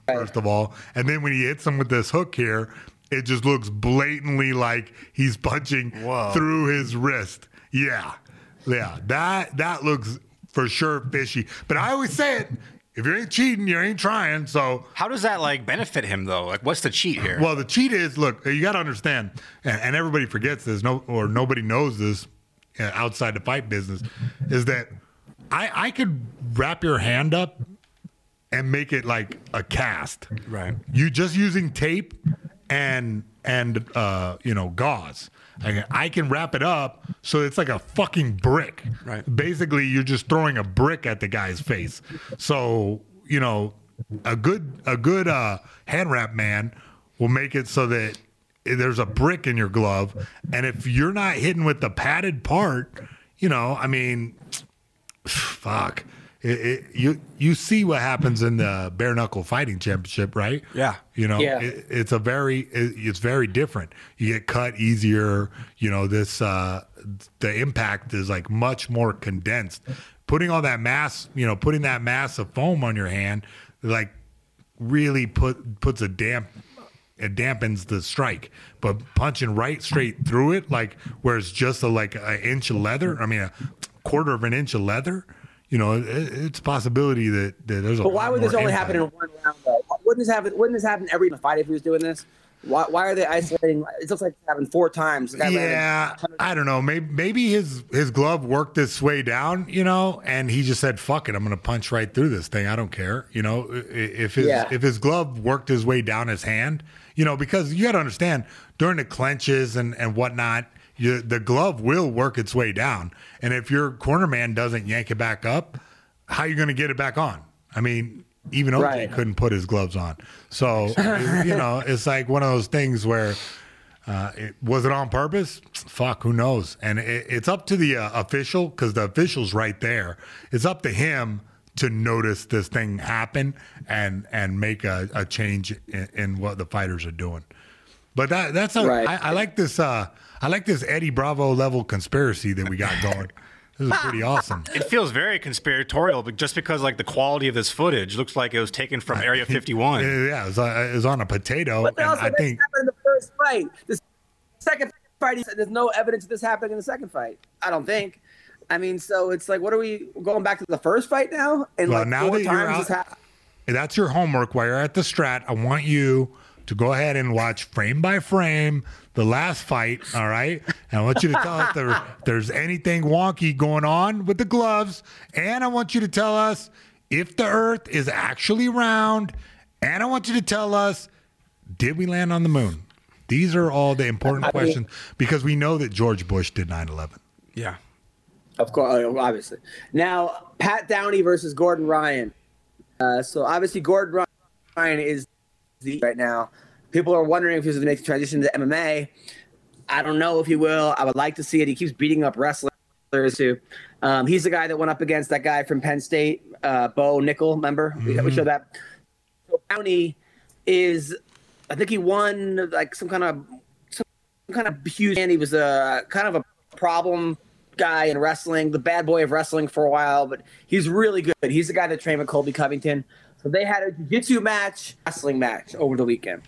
first of all. And then when he hits him with this hook here, it just looks blatantly like he's punching Whoa. through his wrist. Yeah. Yeah. That that looks for sure fishy. But I always say it, if you ain't cheating, you ain't trying. So How does that like benefit him though? Like, what's the cheat here? well, the cheat is, look, you got to understand, and, and everybody forgets this, no, or nobody knows this uh, outside the fight business, is that I, I could wrap your hand up and make it like a cast. Right. You just using tape and and uh, you know, gauze. I, I can wrap it up so it's like a fucking brick. Right. Basically, you're just throwing a brick at the guy's face. So, you know, a good a good uh, hand wrap man will make it so that there's a brick in your glove, and if you're not hitting with the padded part, you know, I mean, fuck. It, it, you you see what happens in the bare knuckle fighting championship, right? Yeah. You know, Yeah. it, it's a very it, it's very different. You get cut easier. You know, this uh, the impact is like much more condensed. Putting all that mass, you know, putting that mass of foam on your hand, like really put puts a damp. It dampens the strike, but punching right straight through it, like where it's just a, like an inch of leather. I mean, a quarter of an inch of leather. You know, it, it's a possibility that, that there's a. But why would this only happen in one round, though? Wouldn't this happen? Wouldn't this happen every fight if he was doing this? Why, why are they isolating? It looks like it's happened four times. The guy Yeah, landed- I don't know. Maybe maybe his his glove worked its way down, you know, and he just said, "Fuck it, I'm going to punch right through this thing. I don't care." You know, I- if his Yeah. if his glove worked his way down his hand, you know, because you got to understand during the clenches and and whatnot. You, the glove will work its way down, and if your corner man doesn't yank it back up, how are you going to get it back on? I mean, even O J Right. couldn't put his gloves on. So, you know, it's like one of those things where uh, it, was it on purpose? Fuck, who knows? And it, it's up to the uh, official, because the official's right there. It's up to him to notice this thing happen and and make a, a change in, in what the fighters are doing. But that that's a, Right. I, I like this. Uh, I like this Eddie Bravo level conspiracy that we got going. This is pretty awesome. It feels very conspiratorial, but just because like the quality of this footage looks like it was taken from Area fifty-one. Yeah, it was, uh, it was on a potato, But and also, I this think happened in the first fight. The second fight, he said there's no evidence of this happening in the second fight. I don't think. I mean, so it's like, what are we going back to the first fight now? And Well, like now four that you're times out- this happened. that's your homework while you're at the Strat. I want you to go ahead and watch frame by frame the last fight, all right? And I want you to tell us if there's anything wonky going on with the gloves. And I want you to tell us if the earth is actually round. And I want you to tell us, did we land on the moon? These are all the important I mean- questions because we know that George Bush did nine eleven. Yeah. Of course, obviously. Now, Pat Downey versus Gordon Ryan. Uh, so obviously, Gordon Ryan is the right now. People are wondering if he's going to make the transition to M M A. I don't know if he will. I would like to see it. He keeps beating up wrestlers too. Um, he's the guy that went up against that guy from Penn State, uh, Bo Nickel. Remember mm-hmm. we showed that. So Downey is, I think he won like some kind of some kind of huge. And he was a kind of a problem guy in wrestling, the bad boy of wrestling for a while, but he's really good. He's the guy that trained with Colby Covington. So they had a jiu-jitsu match, wrestling match over the weekend.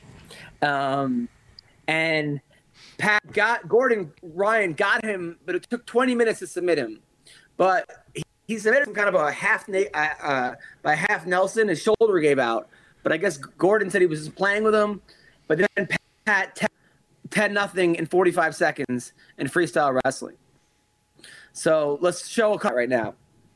Um, and Pat got Gordon Ryan got him, but it took twenty minutes to submit him. But he, he submitted him kind of a half uh, uh, by half Nelson. His shoulder gave out. But I guess Gordon said he was just playing with him. But then Pat ten nothing in forty-five seconds in freestyle wrestling. So let's show a cut right now.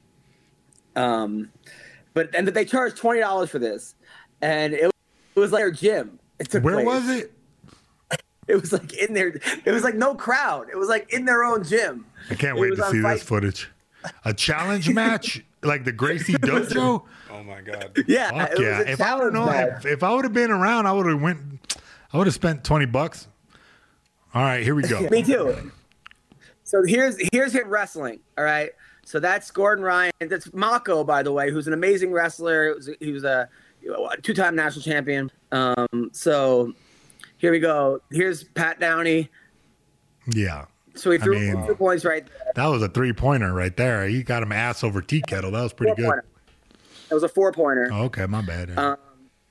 Um, but and they charged twenty dollars for this, and it, it was like their gym. It took Where place. was it? It was like in there. It was like no crowd. It was like in their own gym. I can't It wait was to on see Fight- this footage. A challenge match like the Gracie Dojo. Oh my God. Yeah, Fuck it yeah! was a If I would challenge know, match. if, if I would have been around, I would have went. I would have spent twenty bucks. All right, here we go. Me too. So here's here's him wrestling. All right. So that's Gordon Ryan. That's Mako, by the way, who's an amazing wrestler. He was, he was a, a two-time national champion. Um, so here we go. Here's Pat Downey. Yeah, So he I threw mean- two points right there. that was a three pointer right there. He got him ass over tea kettle. That was pretty good. Four-pointer. That was a four-pointer. Oh, okay, my bad. Um,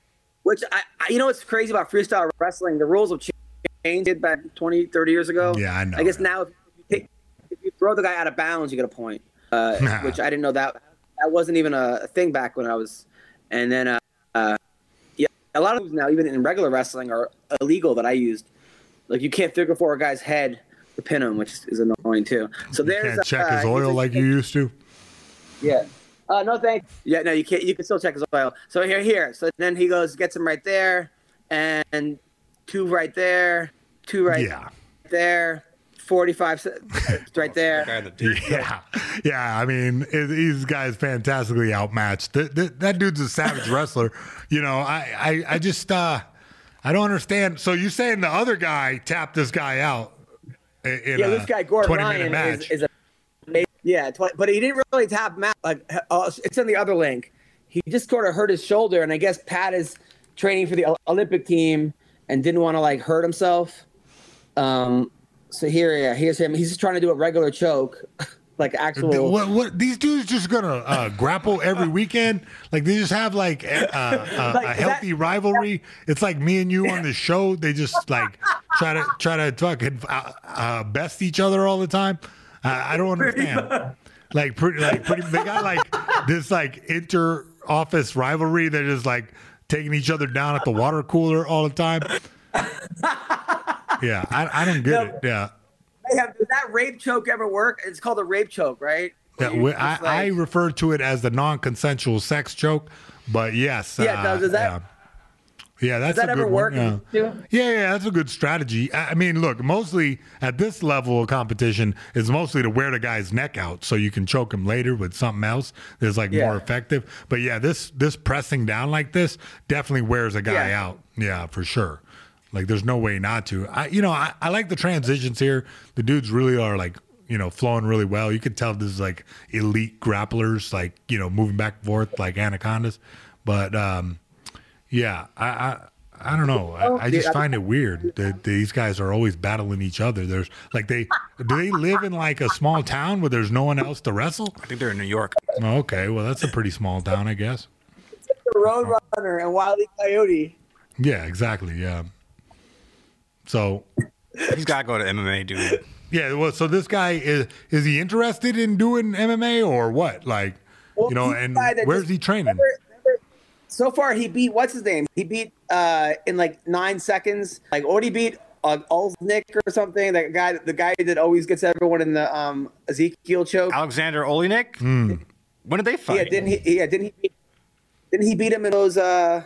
Which I, I, you know, what's crazy about freestyle wrestling? The rules have changed back twenty, thirty years ago. Yeah, I know. I guess that. now if you, take, if you throw the guy out of bounds, you get a point. Uh, Nah. Which I didn't know that that wasn't even a thing back when I was. And then, uh, uh, yeah, a lot of moves now, even in regular wrestling, are illegal that I used. Like you can't figure for a guy's head to pin him, which is annoying too. So You there's can't check uh, his oil like you used to. Yeah. Uh, no, thanks. Yeah, no, you can't. You can still check his oil. So here, here. So then he goes, gets him right there, and two right there, two right Yeah. there, forty-five se- right there. Guy in the dude. Yeah, yeah. I mean, it, these guys fantastically outmatched. Th- th- that dude's a savage wrestler. You know, I, I, I just, uh, I don't understand. So you're saying the other guy tapped this guy out in, in Yeah, a this guy Gordon twenty-minute Ryan match? is, is a yeah, twenty, but he didn't really tap Matt. Like uh, it's in the other link. He just sort of hurt his shoulder, and I guess Pat is training for the O- Olympic team and didn't want to like hurt himself. Um, so here, yeah, here's him. He's just trying to do a regular choke, like actual. What, what these dudes just gonna uh, grapple every weekend? Like they just have like a, uh, Like, a is healthy that- rivalry. It's like me and you on the show. They just like try to try to fucking uh, uh, best each other all the time. I, I don't understand. Like pretty, like pretty. They got like this like inter office rivalry. They're just like taking each other down at the water cooler all the time. Yeah, I, I don't get No. it. Yeah. They have, does that rape choke ever work? It's called a rape choke, right? Yeah, You we- just, I, I like- refer to it as the non-consensual sex choke, but yes. Yeah, uh, does- does that- yeah. Yeah, that's that a ever good work? one. Yeah. yeah, yeah, that's a good strategy. I I mean, look, mostly at this level of competition, it's mostly to wear the guy's neck out so you can choke him later with something else that's like Yeah. more effective. But yeah, this this pressing down like this definitely wears a guy Yeah. out. Yeah, for sure. Like, there's no way not to. I, you know, I, I like the transitions here. The dudes really are like, you know, flowing really well. You could tell this is like elite grapplers, like, you know, moving back and forth like anacondas. But um, yeah, I, I I don't know. I, I just find it weird that these guys are always battling each other. There's like they do they live in like a small town where there's no one else to wrestle? I think they're in New York. Oh, okay, well that's a pretty small town, I guess. the Roadrunner and Wile E. Coyote. Yeah, exactly. Yeah. So He's got to go to M M A, dude. yeah, well, so this guy is is he interested in doing M M A or what? Like, Well, you know, he's the and guy that where's just- he training? remember- remember- so far, he beat what's his name? He beat uh, in like nine seconds. Like, or he beat uh, Olsnick or something. That guy, the guy that always gets everyone in the um, Ezekiel choke. Alexander Olenek? Hmm. When did they fight? Yeah, didn't he? Yeah, didn't he? Beat, didn't he beat him in those? Uh,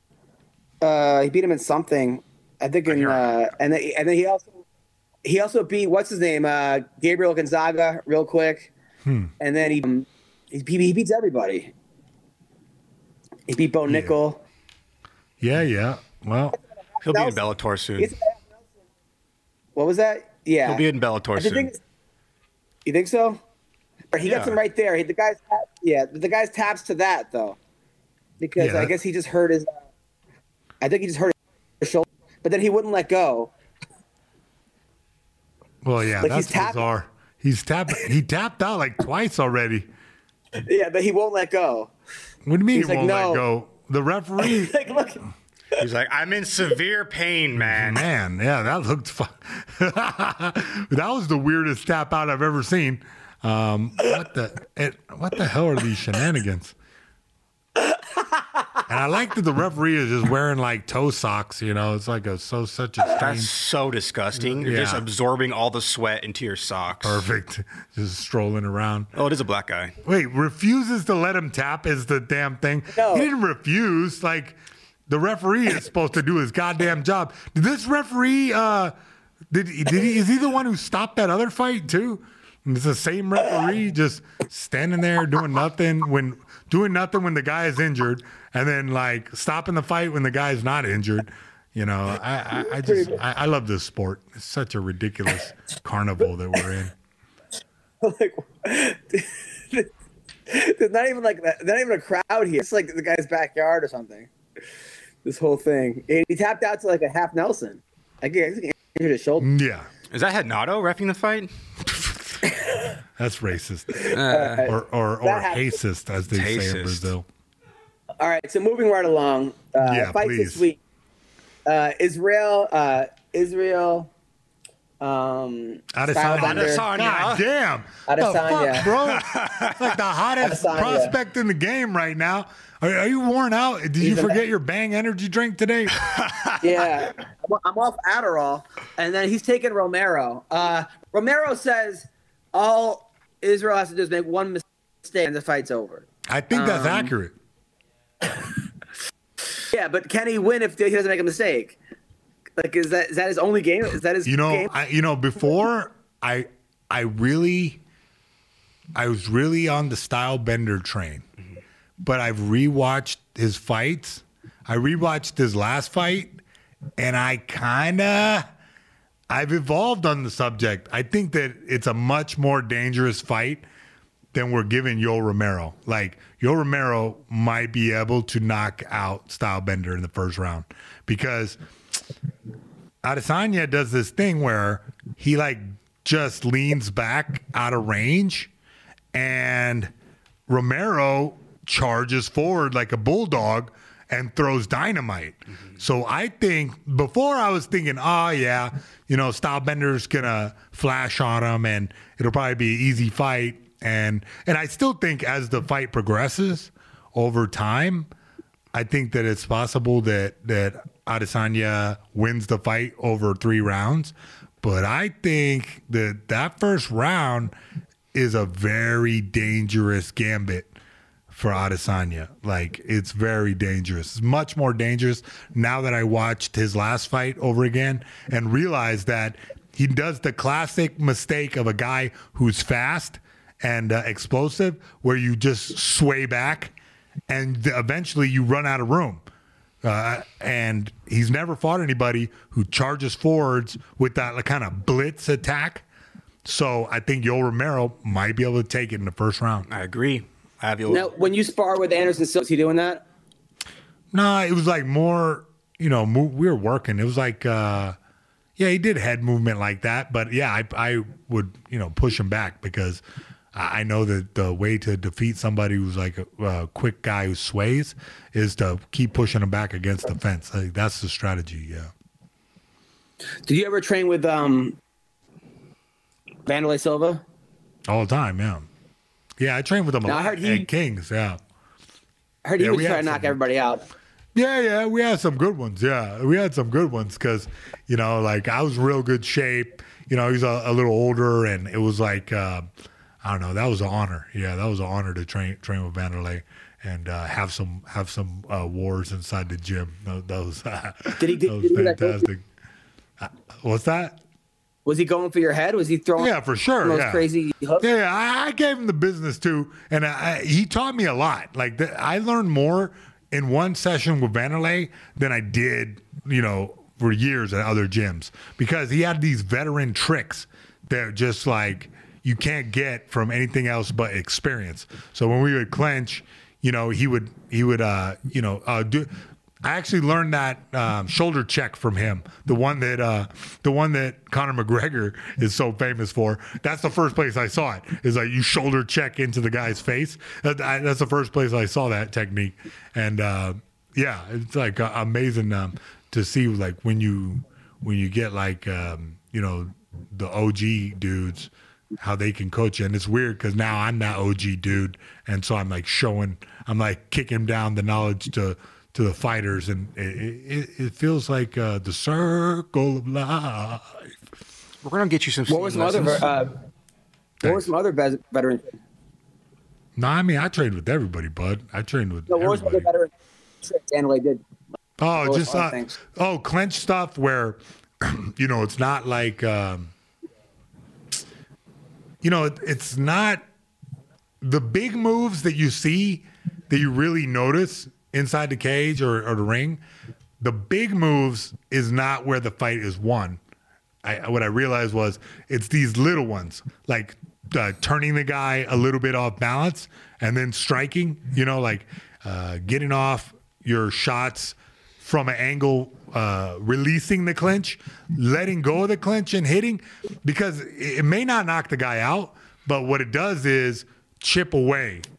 uh, he beat him in something. I think in. Uh, and then and then he also he also beat what's his name? Uh, Gabriel Gonzaga, real quick. Hmm. And then he, um, he he beats everybody. He beat Bo Nickel. Yeah, yeah. Well, He'll be in Nelson. Bellator soon. He's- What was that? Yeah. He'll be in Bellator The soon. thing is- you think so? Or he gets Yeah. him right there. He, the guy's tap, yeah, the guy's taps to that though, because Yeah. I guess he just hurt his. Uh, I think he just hurt his shoulder, but then he wouldn't let go. well, yeah, Like, he's that's tapping. bizarre. He's tapped. He tapped out like twice already. Yeah, but he won't let go. What do you mean He's he like, won't no. let go? The referee, Like, look, He's like, I'm in severe pain, man. man, yeah, that looked fun. That was the weirdest tap out I've ever seen. Um, what the it, what the hell are these shenanigans? And I like that the referee is just wearing like toe socks. You know, it's like a so such a That's strange, so disgusting. You're just Yeah. absorbing all the sweat into your socks. perfect, just strolling around. Oh, it is a black guy. Wait, refuses to let him tap is the damn thing. No. He didn't refuse. Like the referee is supposed to do his goddamn job. Did this referee? Uh, did he, did he? Is he the one who stopped that other fight too? And it's the same referee just standing there doing nothing when doing nothing when the guy is injured, and then like stopping the fight when the guy's not injured. You know, I I, I just I, I love this sport. It's such a ridiculous carnival that we're in. like, there's not even like that. Not even a crowd here. It's like the guy's backyard or something. This whole thing. And he tapped out to like a half Nelson. I guess he injured his shoulder. Yeah. Is that Hednato reffing the fight? That's racist. Uh, or or, or That happens. racist, as they say in Racist. Brazil. all right. So moving right along. Uh, Yeah, fights please. this week. Uh, Israel. Uh, Israel. Um, Adesanya. Stylebender. Adesanya. God damn. Adesanya. The fuck, bro? Like the hottest Adesanya. prospect in the game right now. Are, are you worn out? Did you He's forget an- your Bang energy drink today? Yeah, I'm, I'm off Adderall, and then he's taking Romero. Uh, Romero says all Israel has to do is make one mistake, and the fight's over. I think that's Um, accurate. Yeah, but can he win if he doesn't make a mistake? Like, is that is that his only game? Is that his You know, game? I, you know, before I, I really, I was really on the Stylebender train, but I've rewatched his fights. I rewatched his last fight, and I kind of, I've evolved on the subject. I think that it's a much more dangerous fight than we're giving Yoel Romero. Like, Yoel Romero might be able to knock out Stylebender in the first round because Adesanya does this thing where he like just leans back out of range and Romero charges forward like a bulldog and throws dynamite. So I think before I was thinking, oh yeah, you know, Stylebender's gonna flash on him and it'll probably be an easy fight. And and I still think as the fight progresses over time, I think that it's possible that that Adesanya wins the fight over three rounds. But I think that that first round is a very dangerous gambit for Adesanya. Like, it's very dangerous. It's much more dangerous now that I watched his last fight over again and realized that he does the classic mistake of a guy who's fast and uh, explosive, where you just sway back and th- eventually you run out of room. Uh, and he's never fought anybody who charges forwards with that like, kind of blitz attack. So I think Yoel Romero might be able to take it in the first round. I agree. I have you. Now, when you spar with Anderson Silva, is he doing that? No, it was like more, you know, mo- we were working. It was like, uh, yeah, he did head movement like that. But yeah, I, I would, you know, push him back because I know that the way to defeat somebody who's like a, a quick guy who sways is to keep pushing him back against the fence. I think that's the strategy, yeah. Did you ever train with um, Vanderlei Silva? All the time, yeah. Yeah, I trained with him a Now, I lot heard he- at Kings, yeah. I heard he Yeah, was we trying had to knock some- everybody out. Yeah, yeah, we had some good ones. Yeah, we had some good ones because, you know, like I was in real good shape. You know, he's a, a little older, and it was like, uh, I don't know, that was an honor. Yeah, that was an honor to train train with Vanderlei and uh, have some have some uh, wars inside the gym. That, that was uh, Did he- did- that was did he do that? fantastic. Uh, what's that? Was he going for your head? Was he throwing? Yeah, for sure. those Yeah. crazy hooks? Yeah, yeah, I, I gave him the business too, and I, he taught me a lot. Like the, I learned more in one session with Vanderlei than I did, you know, for years at other gyms because he had these veteran tricks that just like you can't get from anything else but experience. So when we would clinch, you know, he would he would uh, you know uh, do. I actually learned that um, shoulder check from him, the one that uh, the one that Conor McGregor is so famous for. That's the first place I saw it. Is like you shoulder check into the guy's face. That, I, that's the first place I saw that technique, and uh, yeah, it's like uh, amazing um, to see like when you when you get like um, you know the O G dudes how they can coach you. And it's weird because now I'm that O G dude, and so I'm like showing, I'm like kicking down the knowledge to. to the fighters, and it, it, it feels like uh, the circle of life. We're gonna get you some. What were some other? lessons. Uh, what were Thanks. some other ves- veterans? No, I mean, I trained with everybody, bud. I trained with No, what were some other everybody. veteran tricks Vanderlei did? Oh, What just other uh, things? oh, clench stuff where, you know, it's not like, um, you know, it, it's not the big moves that you see that you really notice inside the cage or, or the ring. The big moves is not where the fight is won. I, what I realized was it's these little ones, like uh, turning the guy a little bit off balance and then striking, you know, like uh, getting off your shots from an angle, uh, releasing the clinch, letting go of the clinch and hitting, because it, it may not knock the guy out, but what it does is chip away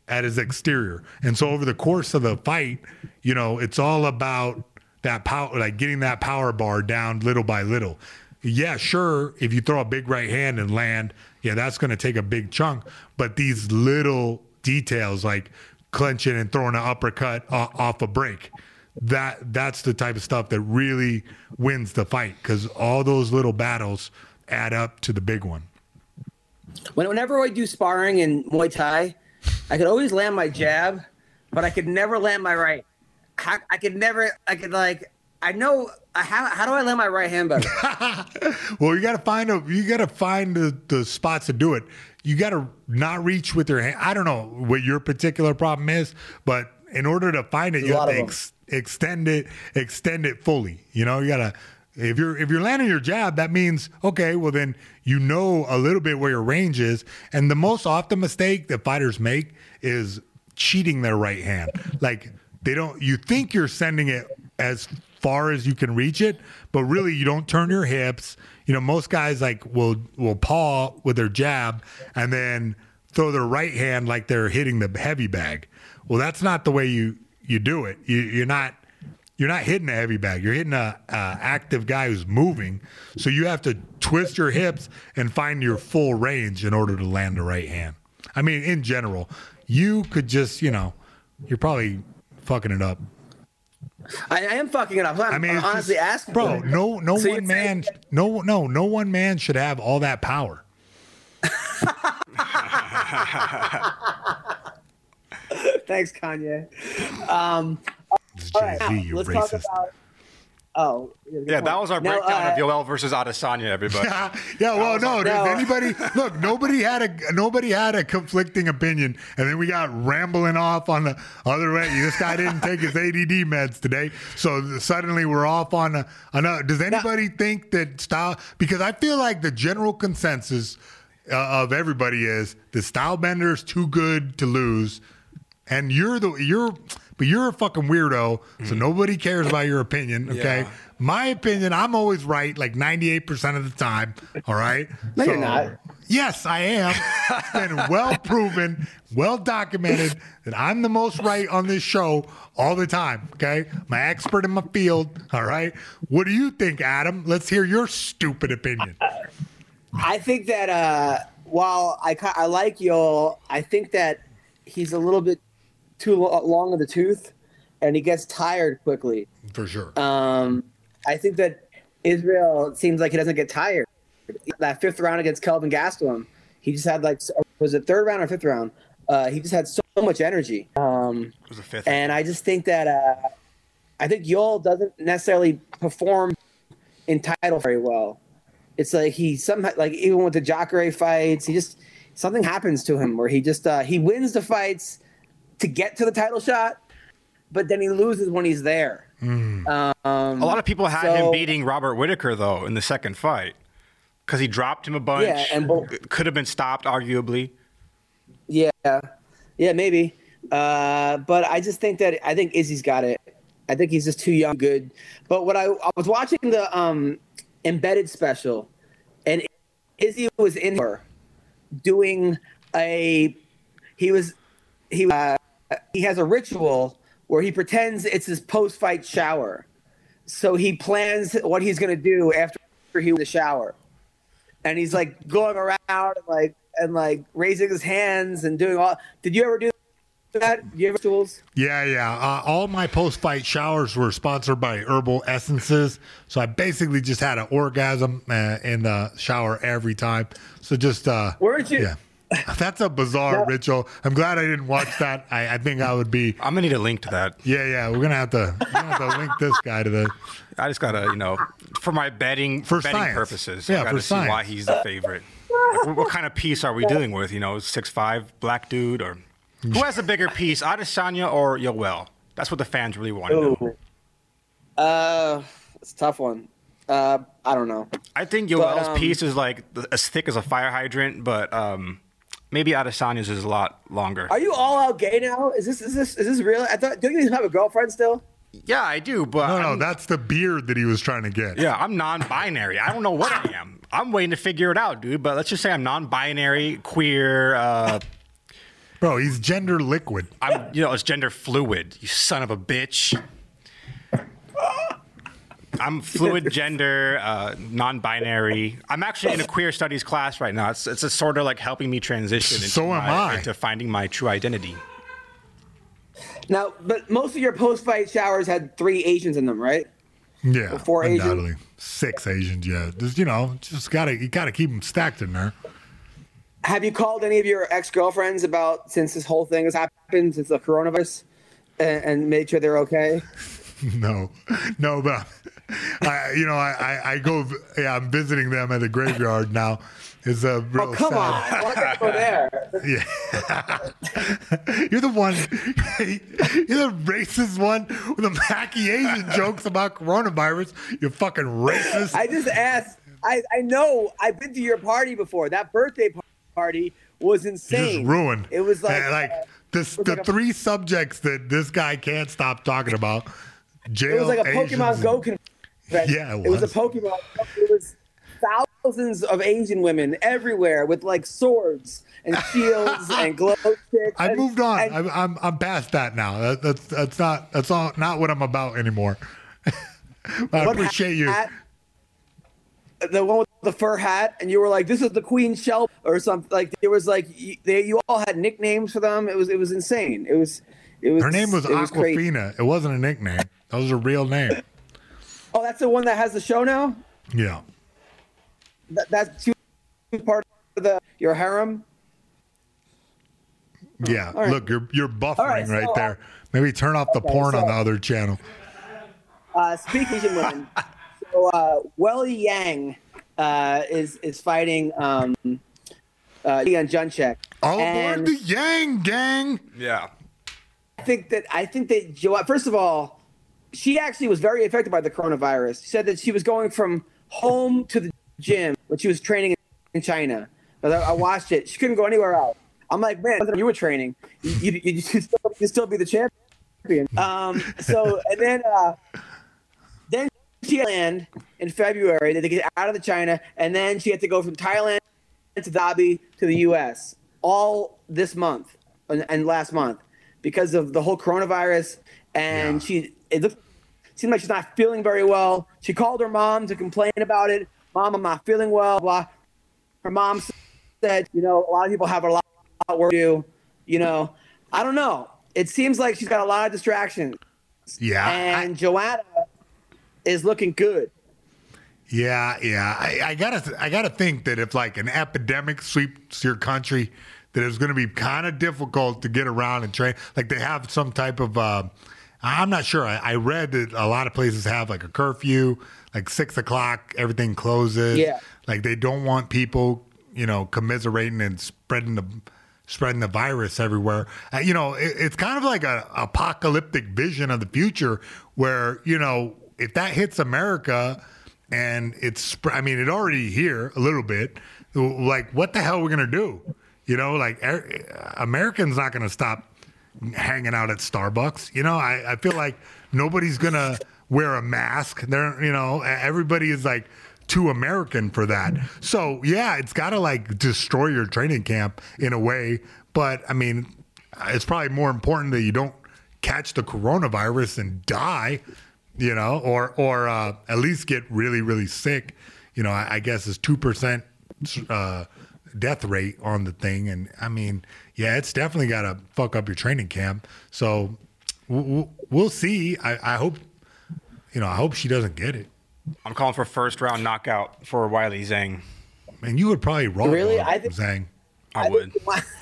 at his exterior. And so over the course of the fight, you know, it's all about that power, like getting that power bar down little by little. Yeah, sure, if you throw a big right hand and land, yeah, that's going to take a big chunk. But these little details, like clenching and throwing an uppercut off a break, that that's the type of stuff that really wins the fight, because all those little battles add up to the big one. Whenever I do sparring in Muay Thai, I could always land my jab, but I could never land my right. I could never, I could like, I know, how how do I land my right hand better? Well, you got to find a, you got to find the, the spots to do it. You got to not reach with your hand. I don't know what your particular problem is, but in order to find it, There's you have to ex- extend it, extend it fully. You know, you got to, if you're, if you're landing your jab, that means, okay, well then you know a little bit where your range is. And the most often mistake that fighters make is cheating their right hand. Like they don't, you think you're sending it as far as you can reach it, but really you don't turn your hips. You know, most guys like will, will paw with their jab and then throw their right hand like they're hitting the heavy bag. Well, that's not the way you, you do it. You, you're not, You're not hitting a heavy bag. You're hitting a, a active guy who's moving. So you have to twist your hips and find your full range in order to land the right hand. I mean, in general, you could just, you know, you're probably fucking it up. I, I am fucking it up. I'm, I mean, I'm honestly just, asking. bro, no, no So one you're man, saying- no, no, no one man should have all that power. Thanks, Kanye. Um, all right, Jay-Z, now, you let's racist. talk about. Oh, Yeah, that was our Now, breakdown uh, of Yoel versus Adesanya, everybody. Yeah, yeah. Well, no. No. Does anybody look? Nobody had a nobody had a conflicting opinion, and then we got rambling off on the other way. This guy didn't take his A D D meds today, so suddenly we're off on a, another. Does anybody think that style? Because I feel like the general consensus uh, of everybody is the Stylebender is too good to lose, and you're the you're. But you're a fucking weirdo, so nobody cares about your opinion, okay? Yeah. My opinion, I'm always right like ninety-eight percent of the time, all right? No, so, you're not. Yes, I am. It's been well proven, well documented that I'm the most right on this show all the time, okay? My expert in my field, all right? What do you think, Adam? Let's hear your stupid opinion. I think that uh, while I ca- I like Yoel, I think that he's a little bit too lo- long of the tooth, and he gets tired quickly. For sure. Um, I think that Israel, it seems like he doesn't get tired. That fifth round against Kelvin Gastelum, he just had like, was it third round or fifth round? Uh, he just had so much energy. Um, It was the fifth. and I just think that uh, I think Yoel doesn't necessarily perform in title very well. It's like he somehow, like even with the Jacare fights, he just, something happens to him where he just, uh, he wins the fights to get to the title shot, but then he loses when he's there. Mm. Um, A lot of people had so- him beating Robert Whittaker, though, in the second fight. Because he dropped him a bunch. Yeah, and bo- It could have been stopped, arguably. Yeah, yeah, maybe. Uh, but I just think that I think Izzy's got it. I think he's just too young, good. But what I, I was watching the um, Embedded special, and Izzy was in her doing a. He was he uh, he has a ritual where he pretends it's his post-fight shower. So he plans what he's going to do after he was in the shower. And he's like going around and like and like raising his hands and doing all. Did you ever do that? Do you have rituals? Yeah, yeah. Uh, all my post-fight showers were sponsored by Herbal Essences, so I basically just had an orgasm uh, in the shower every time. So just, uh, Weren't you? yeah. That's a bizarre ritual. I'm glad I didn't watch that. I, I think I would be. I'm going to need a link to that. Yeah, yeah. We're gonna have to, we're gonna have to link this guy to the. I just got to, you know, for my betting, For betting science. purposes, Yeah, I got for to see why science. he's the favorite. Like, what, what kind of piece are we dealing with? You know, six five black dude, or who has a bigger piece, Adesanya or Yoel? That's what the fans really want to know. Ooh. Uh, it's a tough one. Uh, I don't know. I think Yoel's um, piece is like as thick as a fire hydrant, but um, maybe Adesanya's is a lot longer. Are you all out gay now? Is this is this is this real? I thought. Don't you have a girlfriend still? Yeah, I do, but No, no, I'm- that's the beard that he was trying to get. yeah, I'm non-binary. I don't know what I am. I'm waiting to figure it out, dude. But let's just say I'm non-binary, queer. Uh, Bro, he's gender liquid. I'm, you know, it's gender fluid. You son of a bitch. I'm fluid gender, uh, non-binary. I'm actually in a queer studies class right now. It's it's a sort of like helping me transition into, So am my, I. into finding my true identity. Now, but most of your post-fight showers had three Asians in them, right? Yeah, Four Asians? undoubtedly. Six Asians, yeah. Just, you know, just gotta you gotta keep them stacked in there. Have you called any of your ex-girlfriends about since this whole thing has happened, since the coronavirus, and, and made sure they're okay? No, no, but I, you know, I, I, I go. Yeah, I'm visiting them at the graveyard now. It's a real Oh, come sad. on. Why can't go there? Yeah, you're the one. You're the racist one with the Mackie Asian jokes about coronavirus. You fucking racist. I just asked. I, I know. I've been to your party before. That birthday party was insane. Just ruined. It was like, And, like uh, this, was the like a- three subjects that this guy can't stop talking about. Jail, It was like a Asians, Pokemon Go convention. Yeah, it It was a was. Pokemon. It was thousands of Asian women everywhere with like swords and shields and glow sticks. I and- moved on. and- I'm, I'm I'm past that now. That, that's that's not that's all not what I'm about anymore. I What appreciate you. hat- The one with the fur hat, and you were like, "This is the Queen Shell" or something. Like there was like you, they, you all had nicknames for them. It was it was insane. It was it was. Her name was it was crazy. Aquafina. It wasn't a nickname. That was a real name. Oh, that's the one that has the show now. Yeah. That, that's she was part of the your harem. Yeah. right. Look, you're you're buffering All right, right so, uh, there. Maybe turn off the okay, porn on so- the other channel. Uh, speaking of Asian women, so uh, Weili Yang uh, is is fighting um, uh, Leon Junchek. All And aboard the Yang gang. Yeah. I think that I think that Jo. First of all, she actually was very affected by the coronavirus. She said that she was going from home to the gym when she was training in China. I I watched it. She couldn't go anywhere else. I'm like, man, you were training. You you you still, you'd still be the champion. Um. So and then uh, then she had to land in February. They get out of the China, and then she had to go from Thailand to Abu Dhabi to the U S all this month and, and last month because of the whole coronavirus. And Yeah. she it looked seemed like she's not feeling very well. She called her mom to complain about it. Mom, I'm not feeling well. Blah. Her mom said, you know, a lot of people have a lot of work to do. You know, I don't know. It seems like she's got a lot of distractions. Yeah. I- And Joanna is looking good. Yeah, yeah. I, I gotta, I gotta think that if like an epidemic sweeps your country, that it's going to be kind of difficult to get around and train. Like they have some type of, uh, I'm not sure. I, I read that a lot of places have like a curfew, like six o'clock, everything closes. Yeah. Like they don't want people, you know, commiserating and spreading the spreading the virus everywhere. Uh, you know, it, it's kind of like a apocalyptic vision of the future where, you know, if that hits America. And it's, I mean, it already here a little bit. Like, what the hell are we going to do? You know, like, er, Americans not going to stop hanging out at Starbucks. You know, I, I feel like nobody's going to wear a mask. They're, you know, everybody is like too American for that. So, yeah, it's got to like destroy your training camp in a way. But, I mean, it's probably more important that you don't catch the coronavirus and die. You know, or or uh, at least get really, really sick. You know, I, I guess it's two percent uh, death rate on the thing, and I mean, yeah, it's definitely got to fuck up your training camp. So we'll, we'll see. I, I hope, you know, I hope she doesn't get it. I'm calling for first round knockout for Weili Zhang. And you would probably raw Really? dog I think- Zhang. I would.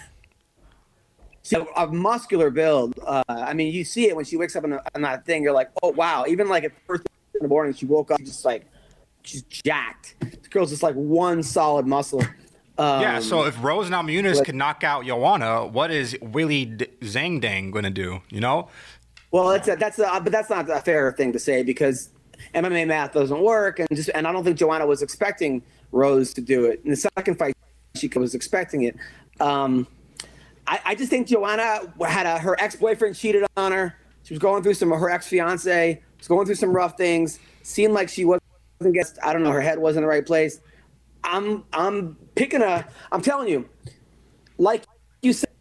So a muscular build. Uh, I mean, you see it when she wakes up on, the, on that thing. You're like, oh wow! Even like at first in the morning, she woke up just like she's jacked. This girl's just like one solid muscle. Um, Yeah, so if Rose Namajunas can knock out Joanna, what is Weili D- Zhang Dang going to do? You know? well, that's a, that's a, but that's not a fair thing to say because M M A math doesn't work, and just and I don't think Joanna was expecting Rose to do it. In the second fight, she was expecting it. Um, I, I just think Joanna had a, her ex-boyfriend cheated on her. She was going through some of her ex-fiance, was going through some rough things. Seemed like she wasn't getting, I don't know, her head wasn't in the right place. I'm I'm picking a. I'm telling you, like you said,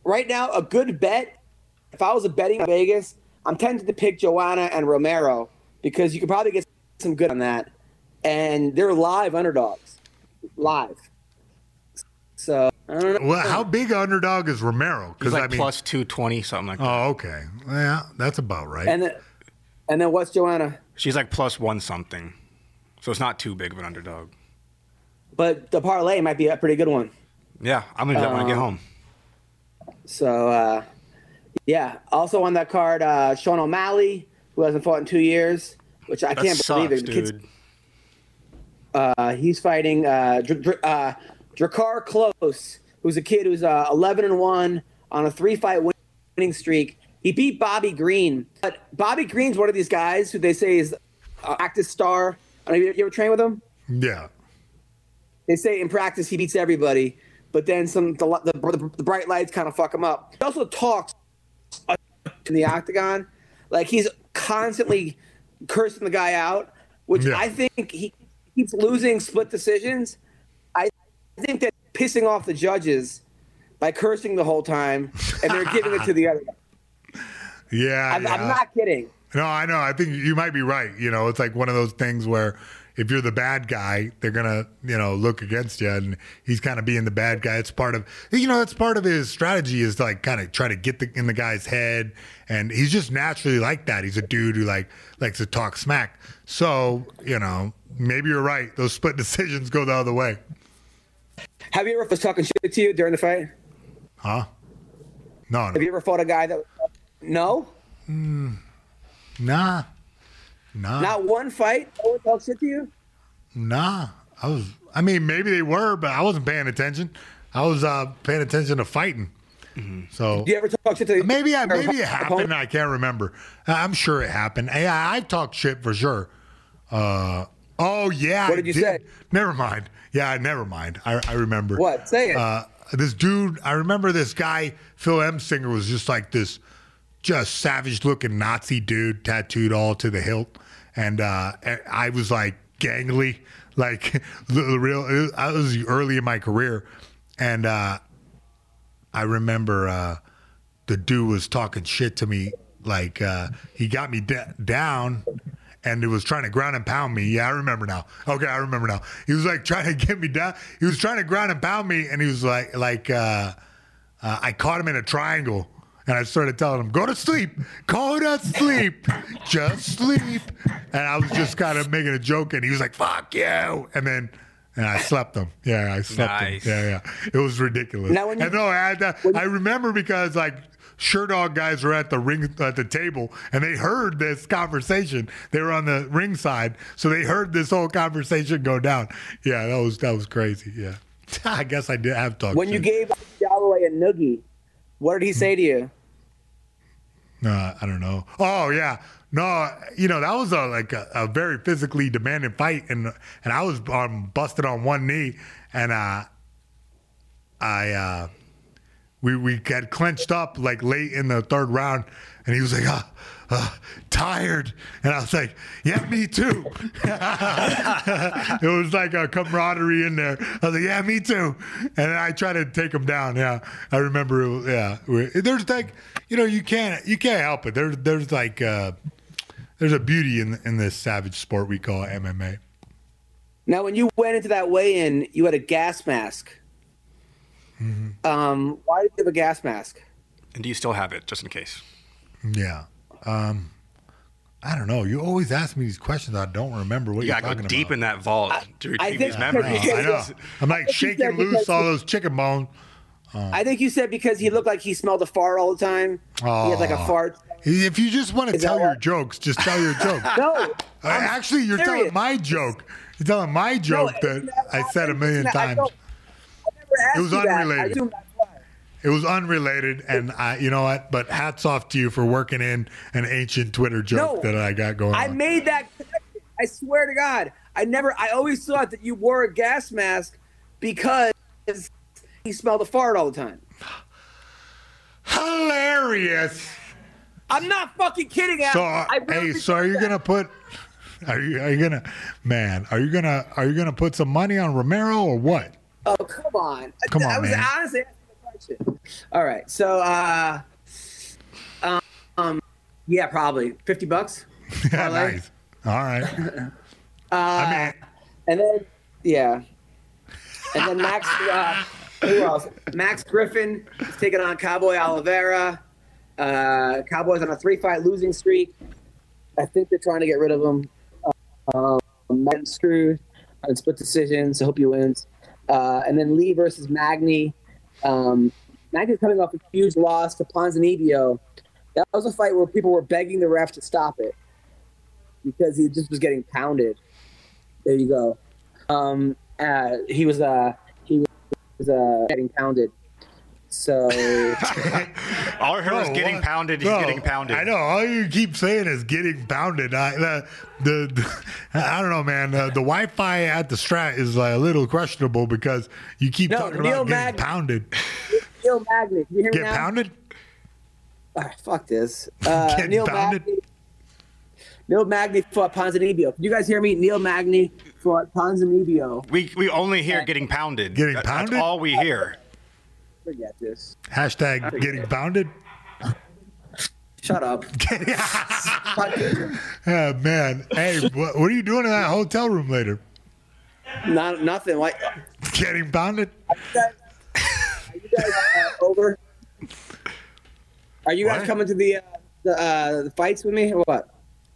right now, a good bet, if I was a betting on Vegas, I'm tempted to pick Joanna and Romero because you could probably get some good on that. And they're live underdogs. Live. So, I don't know. Well, how big an underdog is Romero? He's like I mean, plus two twenty, something like that. Oh, okay. Yeah, that's about right. And then, and then what's Joanna? She's like plus one something. So it's not too big of an underdog. But the parlay might be a pretty good one. Yeah, I'm going to do that when I get Um, home. So, uh, yeah. Also on that card, uh, Sean O'Malley, who hasn't fought in two years, which I That can't sucks, believe it. The kid's- dude. Uh, he's fighting uh, Dr- Dr- uh, Drakkar Close, who's a kid who's uh, eleven and one on a three-fight winning streak. He beat Bobby Green. But Bobby Green's one of these guys who they say is uh, practice star. I don't know, you ever train with him? Yeah. They say in practice he beats everybody, but then some the, the, the bright lights kind of fuck him up. He also talks in the octagon. Like he's constantly cursing the guy out, which Yeah. I think he keeps losing split decisions. I think that pissing off the judges by cursing the whole time, and they're giving it to the other guy. Yeah, I'm, yeah. I'm not kidding. No, I know. I think you might be right. You know, it's like one of those things where if you're the bad guy, they're gonna, you know, look against you, and he's kind of being the bad guy. It's part of, you know, that's part of his strategy is to like kind of try to get the, in the guy's head, and he's just naturally like that. He's a dude who like likes to talk smack. So, you know, maybe you're right. Those split decisions go the other way. Have you ever was talking shit to you during the fight? Huh? No, Have no. you ever fought a guy that? No, Nah. Nah. not one fight. No one talked shit to you. Nah, I was. I mean, maybe they were, but I wasn't paying attention. I was uh, paying attention to fighting. So Do you ever talk shit to? maybe, I, or maybe it opponent? happened. I can't remember. I'm sure it happened. Yeah, I, I've talked shit for sure. Uh, oh yeah. What I did you say? Never mind. Yeah, never mind. I, I remember. What? Say it. Uh, this dude. I remember this guy. Phil Emsinger was just like this, just savage-looking Nazi dude, tattooed all to the hilt. And uh, I was like gangly, like the real. I was early in my career, and uh, I remember uh, the dude was talking shit to me. Like uh, he got me d- down, and it was trying to ground and pound me. Yeah, I remember now. Okay, I remember now. He was like trying to get me down. He was trying to ground and pound me, and he was like, like uh, uh, I caught him in a triangle. And I started telling him, go to sleep. Go to sleep. Just sleep. And I was just kind of making a joke. And he was like, fuck you. And then and I slept him. Yeah, I slept Nice. him. Yeah, yeah. It was ridiculous. Now, when you- and no, I, had that, I remember because, like, Sure Dog guys were at the ring at the table, and they heard this conversation. They were on the ring side, so they heard this whole conversation go down. Yeah, that was that was crazy. Yeah. I guess I did have talked When you shit. gave Galloway a noogie, what did he say to you? No, I don't know. Oh yeah, no, you know that was a like a, a very physically demanding fight, and and I was um, busted on one knee, and uh, I uh, we we got clenched up like late in the third round, and he was like, uh, uh, tired, and I was like, yeah, me too. It was like a camaraderie in there. I was like, yeah, me too, and then I tried to take him down. Yeah, I remember. It was, yeah, we- there's like, you know, you can't you can't help it. There's there's like uh, there's a beauty in in this savage sport we call M M A. Now, when you went into that weigh-in, you had a gas mask. Mm-hmm. Um, why did you have a gas mask? And do you still have it, just in case? Yeah. Um, I don't know. You always ask me these questions. I don't remember what You you're gotta go talking deep about. in that vault to I retrieve think these because- memories. Oh, I know. I'm like I think you shaking said loose because- all those chicken bones. I think you said because he looked like he smelled a fart all the time. He had like a Aw. fart. If you just want to Is that tell your what- jokes, just tell your joke. No. Uh, I'm Actually, you're telling serious. my joke. You're telling my joke No, that it's not- I said a million it's not- I times. don't- I never asked It was you that. I unrelated. assumed that's why. It was unrelated, and I, you know what? But hats off to you for working in an ancient Twitter joke No. that I got going I on. made that connection. I swear to God. I never, I always thought that you wore a gas mask because he smelled a fart all the time. Hilarious. I'm not fucking kidding, Al. So, I really hey, so are you thought gonna put? Are you are you gonna, man? Are you gonna are you gonna put some money on Romero or what? Oh, come on. Come I, I on, was man. honestly asking the shit. All right. So, uh, um, yeah, probably fifty bucks. Yeah, nice. All right. uh, I mean, and then yeah, and then Max. Uh, who else? Max Griffin is taking on Cowboy Oliveira. Uh, Cowboys on a three-fight losing streak. I think they're trying to get rid of him. Um, Man screwed on split decisions. I hope he wins. Uh, and then Lee versus Magny. Um, Magny's coming off a huge loss to Ponzinibbio. That was a fight where people were begging the ref to stop it because he just was getting pounded. There you go. Um, uh, he was uh, he was uh, getting pounded. So all I heard was getting what? pounded. He's no, getting pounded. I know. All you keep saying is getting pounded. I, the, the, the I don't know, man. Uh, the Wi-Fi at the Strat is like a little questionable because you keep no, talking Neil about Mag- getting pounded. Neil Magny, can you hear Get me now? pounded? All right, fuck this. Uh, Get Neil pounded? Magny. Neil Magny fought Ponzinibbio. Can you guys hear me? Neil Magny fought Ponzinibbio. We we only hear getting pounded. Getting That- pounded? That's all we hear. Forget this. Hashtag getting pounded. Shut up. Yeah, man. Hey, what, what are you doing in that hotel room later? Not nothing. Like, Getting pounded? are you guys, are you guys uh, over? Are you guys What? coming to the uh, the, uh, the fights with me or what?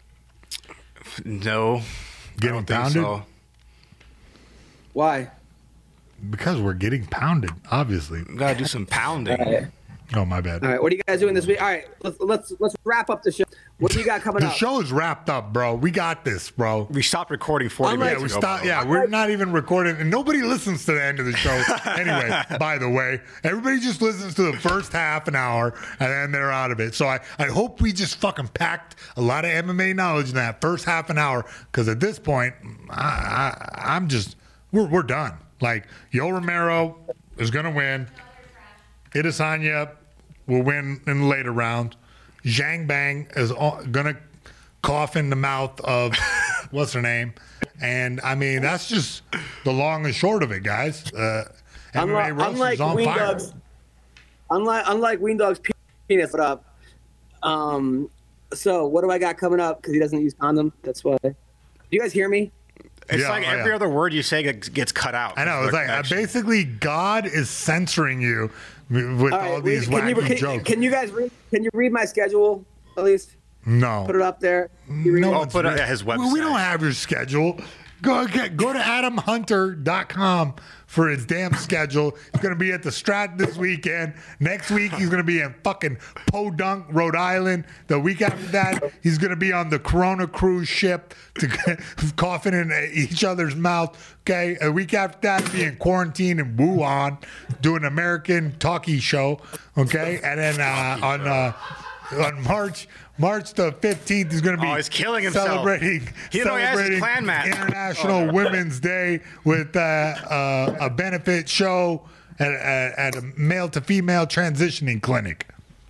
No. I Getting don't think pounded? so. Why? Because we're getting pounded, obviously. We gotta do some pounding. All right. Oh, my bad. All right. What are you guys doing this week? All right. Let's let's let's wrap up the show. What do you got coming The up? show is wrapped up, bro. We got this, bro. We stopped recording forty Unlike- Yeah, minutes we ago. stopped. Yeah, we're not even recording, and nobody listens to the end of the show anyway. By the way, everybody just listens to the first half an hour, and then they're out of it. So I, I hope we just fucking packed a lot of M M A knowledge in that first half an hour, because at this point, I, I, I'm just we're we're done. Like Yo Romero is gonna win. Adesanya will win in the later round. Zhang Bang is all, gonna cough in the mouth of what's her name, and I mean that's just the long and short of it, guys. Uh, M M A Unlike, Roast unlike is on Ween fire. Dog's, unlike unlike Ween Dog's penis put up. Um. So what do I got coming up? Because he doesn't use condom. That's why. Do you guys hear me? It's Yeah, like oh, every yeah. other word you say gets gets cut out. I know. It's The like uh, connection. basically God is censoring you with All all, right. these can, wacky you, can, jokes. can you guys read? Can you read my schedule at least? no, Put it up there. You read no, it? Oh, it's put it re- at his We- We website. don't have your schedule. Go get, go to adam hunter dot com for his damn schedule. He's going to be at the Strat this weekend. Next week, he's going to be in fucking Podunk, Rhode Island. The week after that, he's going to be on the Corona cruise ship to coughing in each other's mouth. Okay. A week after that, he'll be in quarantine in Wuhan doing an American talkie show. Okay. And then uh, on uh, on March March the fifteenth, he's going to be Oh, he's killing himself. celebrating, He only has his celebrating clan match. International Oh. Women's Day with uh, uh, a benefit show at, at, at a male to female transitioning clinic.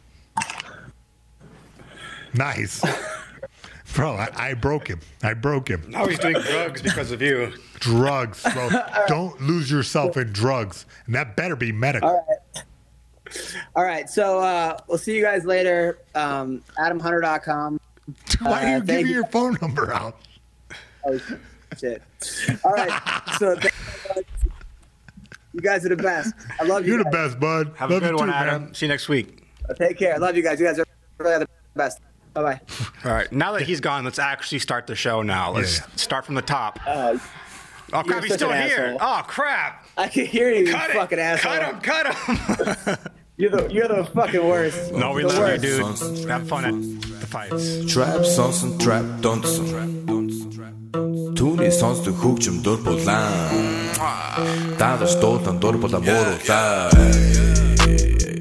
Nice. Bro, I, I broke him. I broke him. Now he's doing drugs because of you. Drugs, bro. Don't lose yourself in drugs. And that better be medical. All right. All right. So uh, we'll see you guys later. Um, adam hunter dot com. Why do Uh, you give thank me you. your phone number out? Oh, shit. All right. So thank you guys. You guys are the best. I love you. You're the guys. best, bud. Have Love a good you one, too, Adam. man. See you next week. Take care. I love you guys. You guys are really the best. Bye bye. All right. Now that he's gone, let's actually start the show now. Let's Yeah. start from the top. Uh, Oh, crap. He's such still an here. asshole. Oh, crap. I can hear you, you Cut fucking it. asshole. Cut him. Cut him. You're the you're the fucking worst. No, we the love you, worst. dude. Have fun at the fights. Trap sonsen trap dansen Түүний сонсдог хөгжим дур булаан Даадаш дуудан дур булаа мууруулаа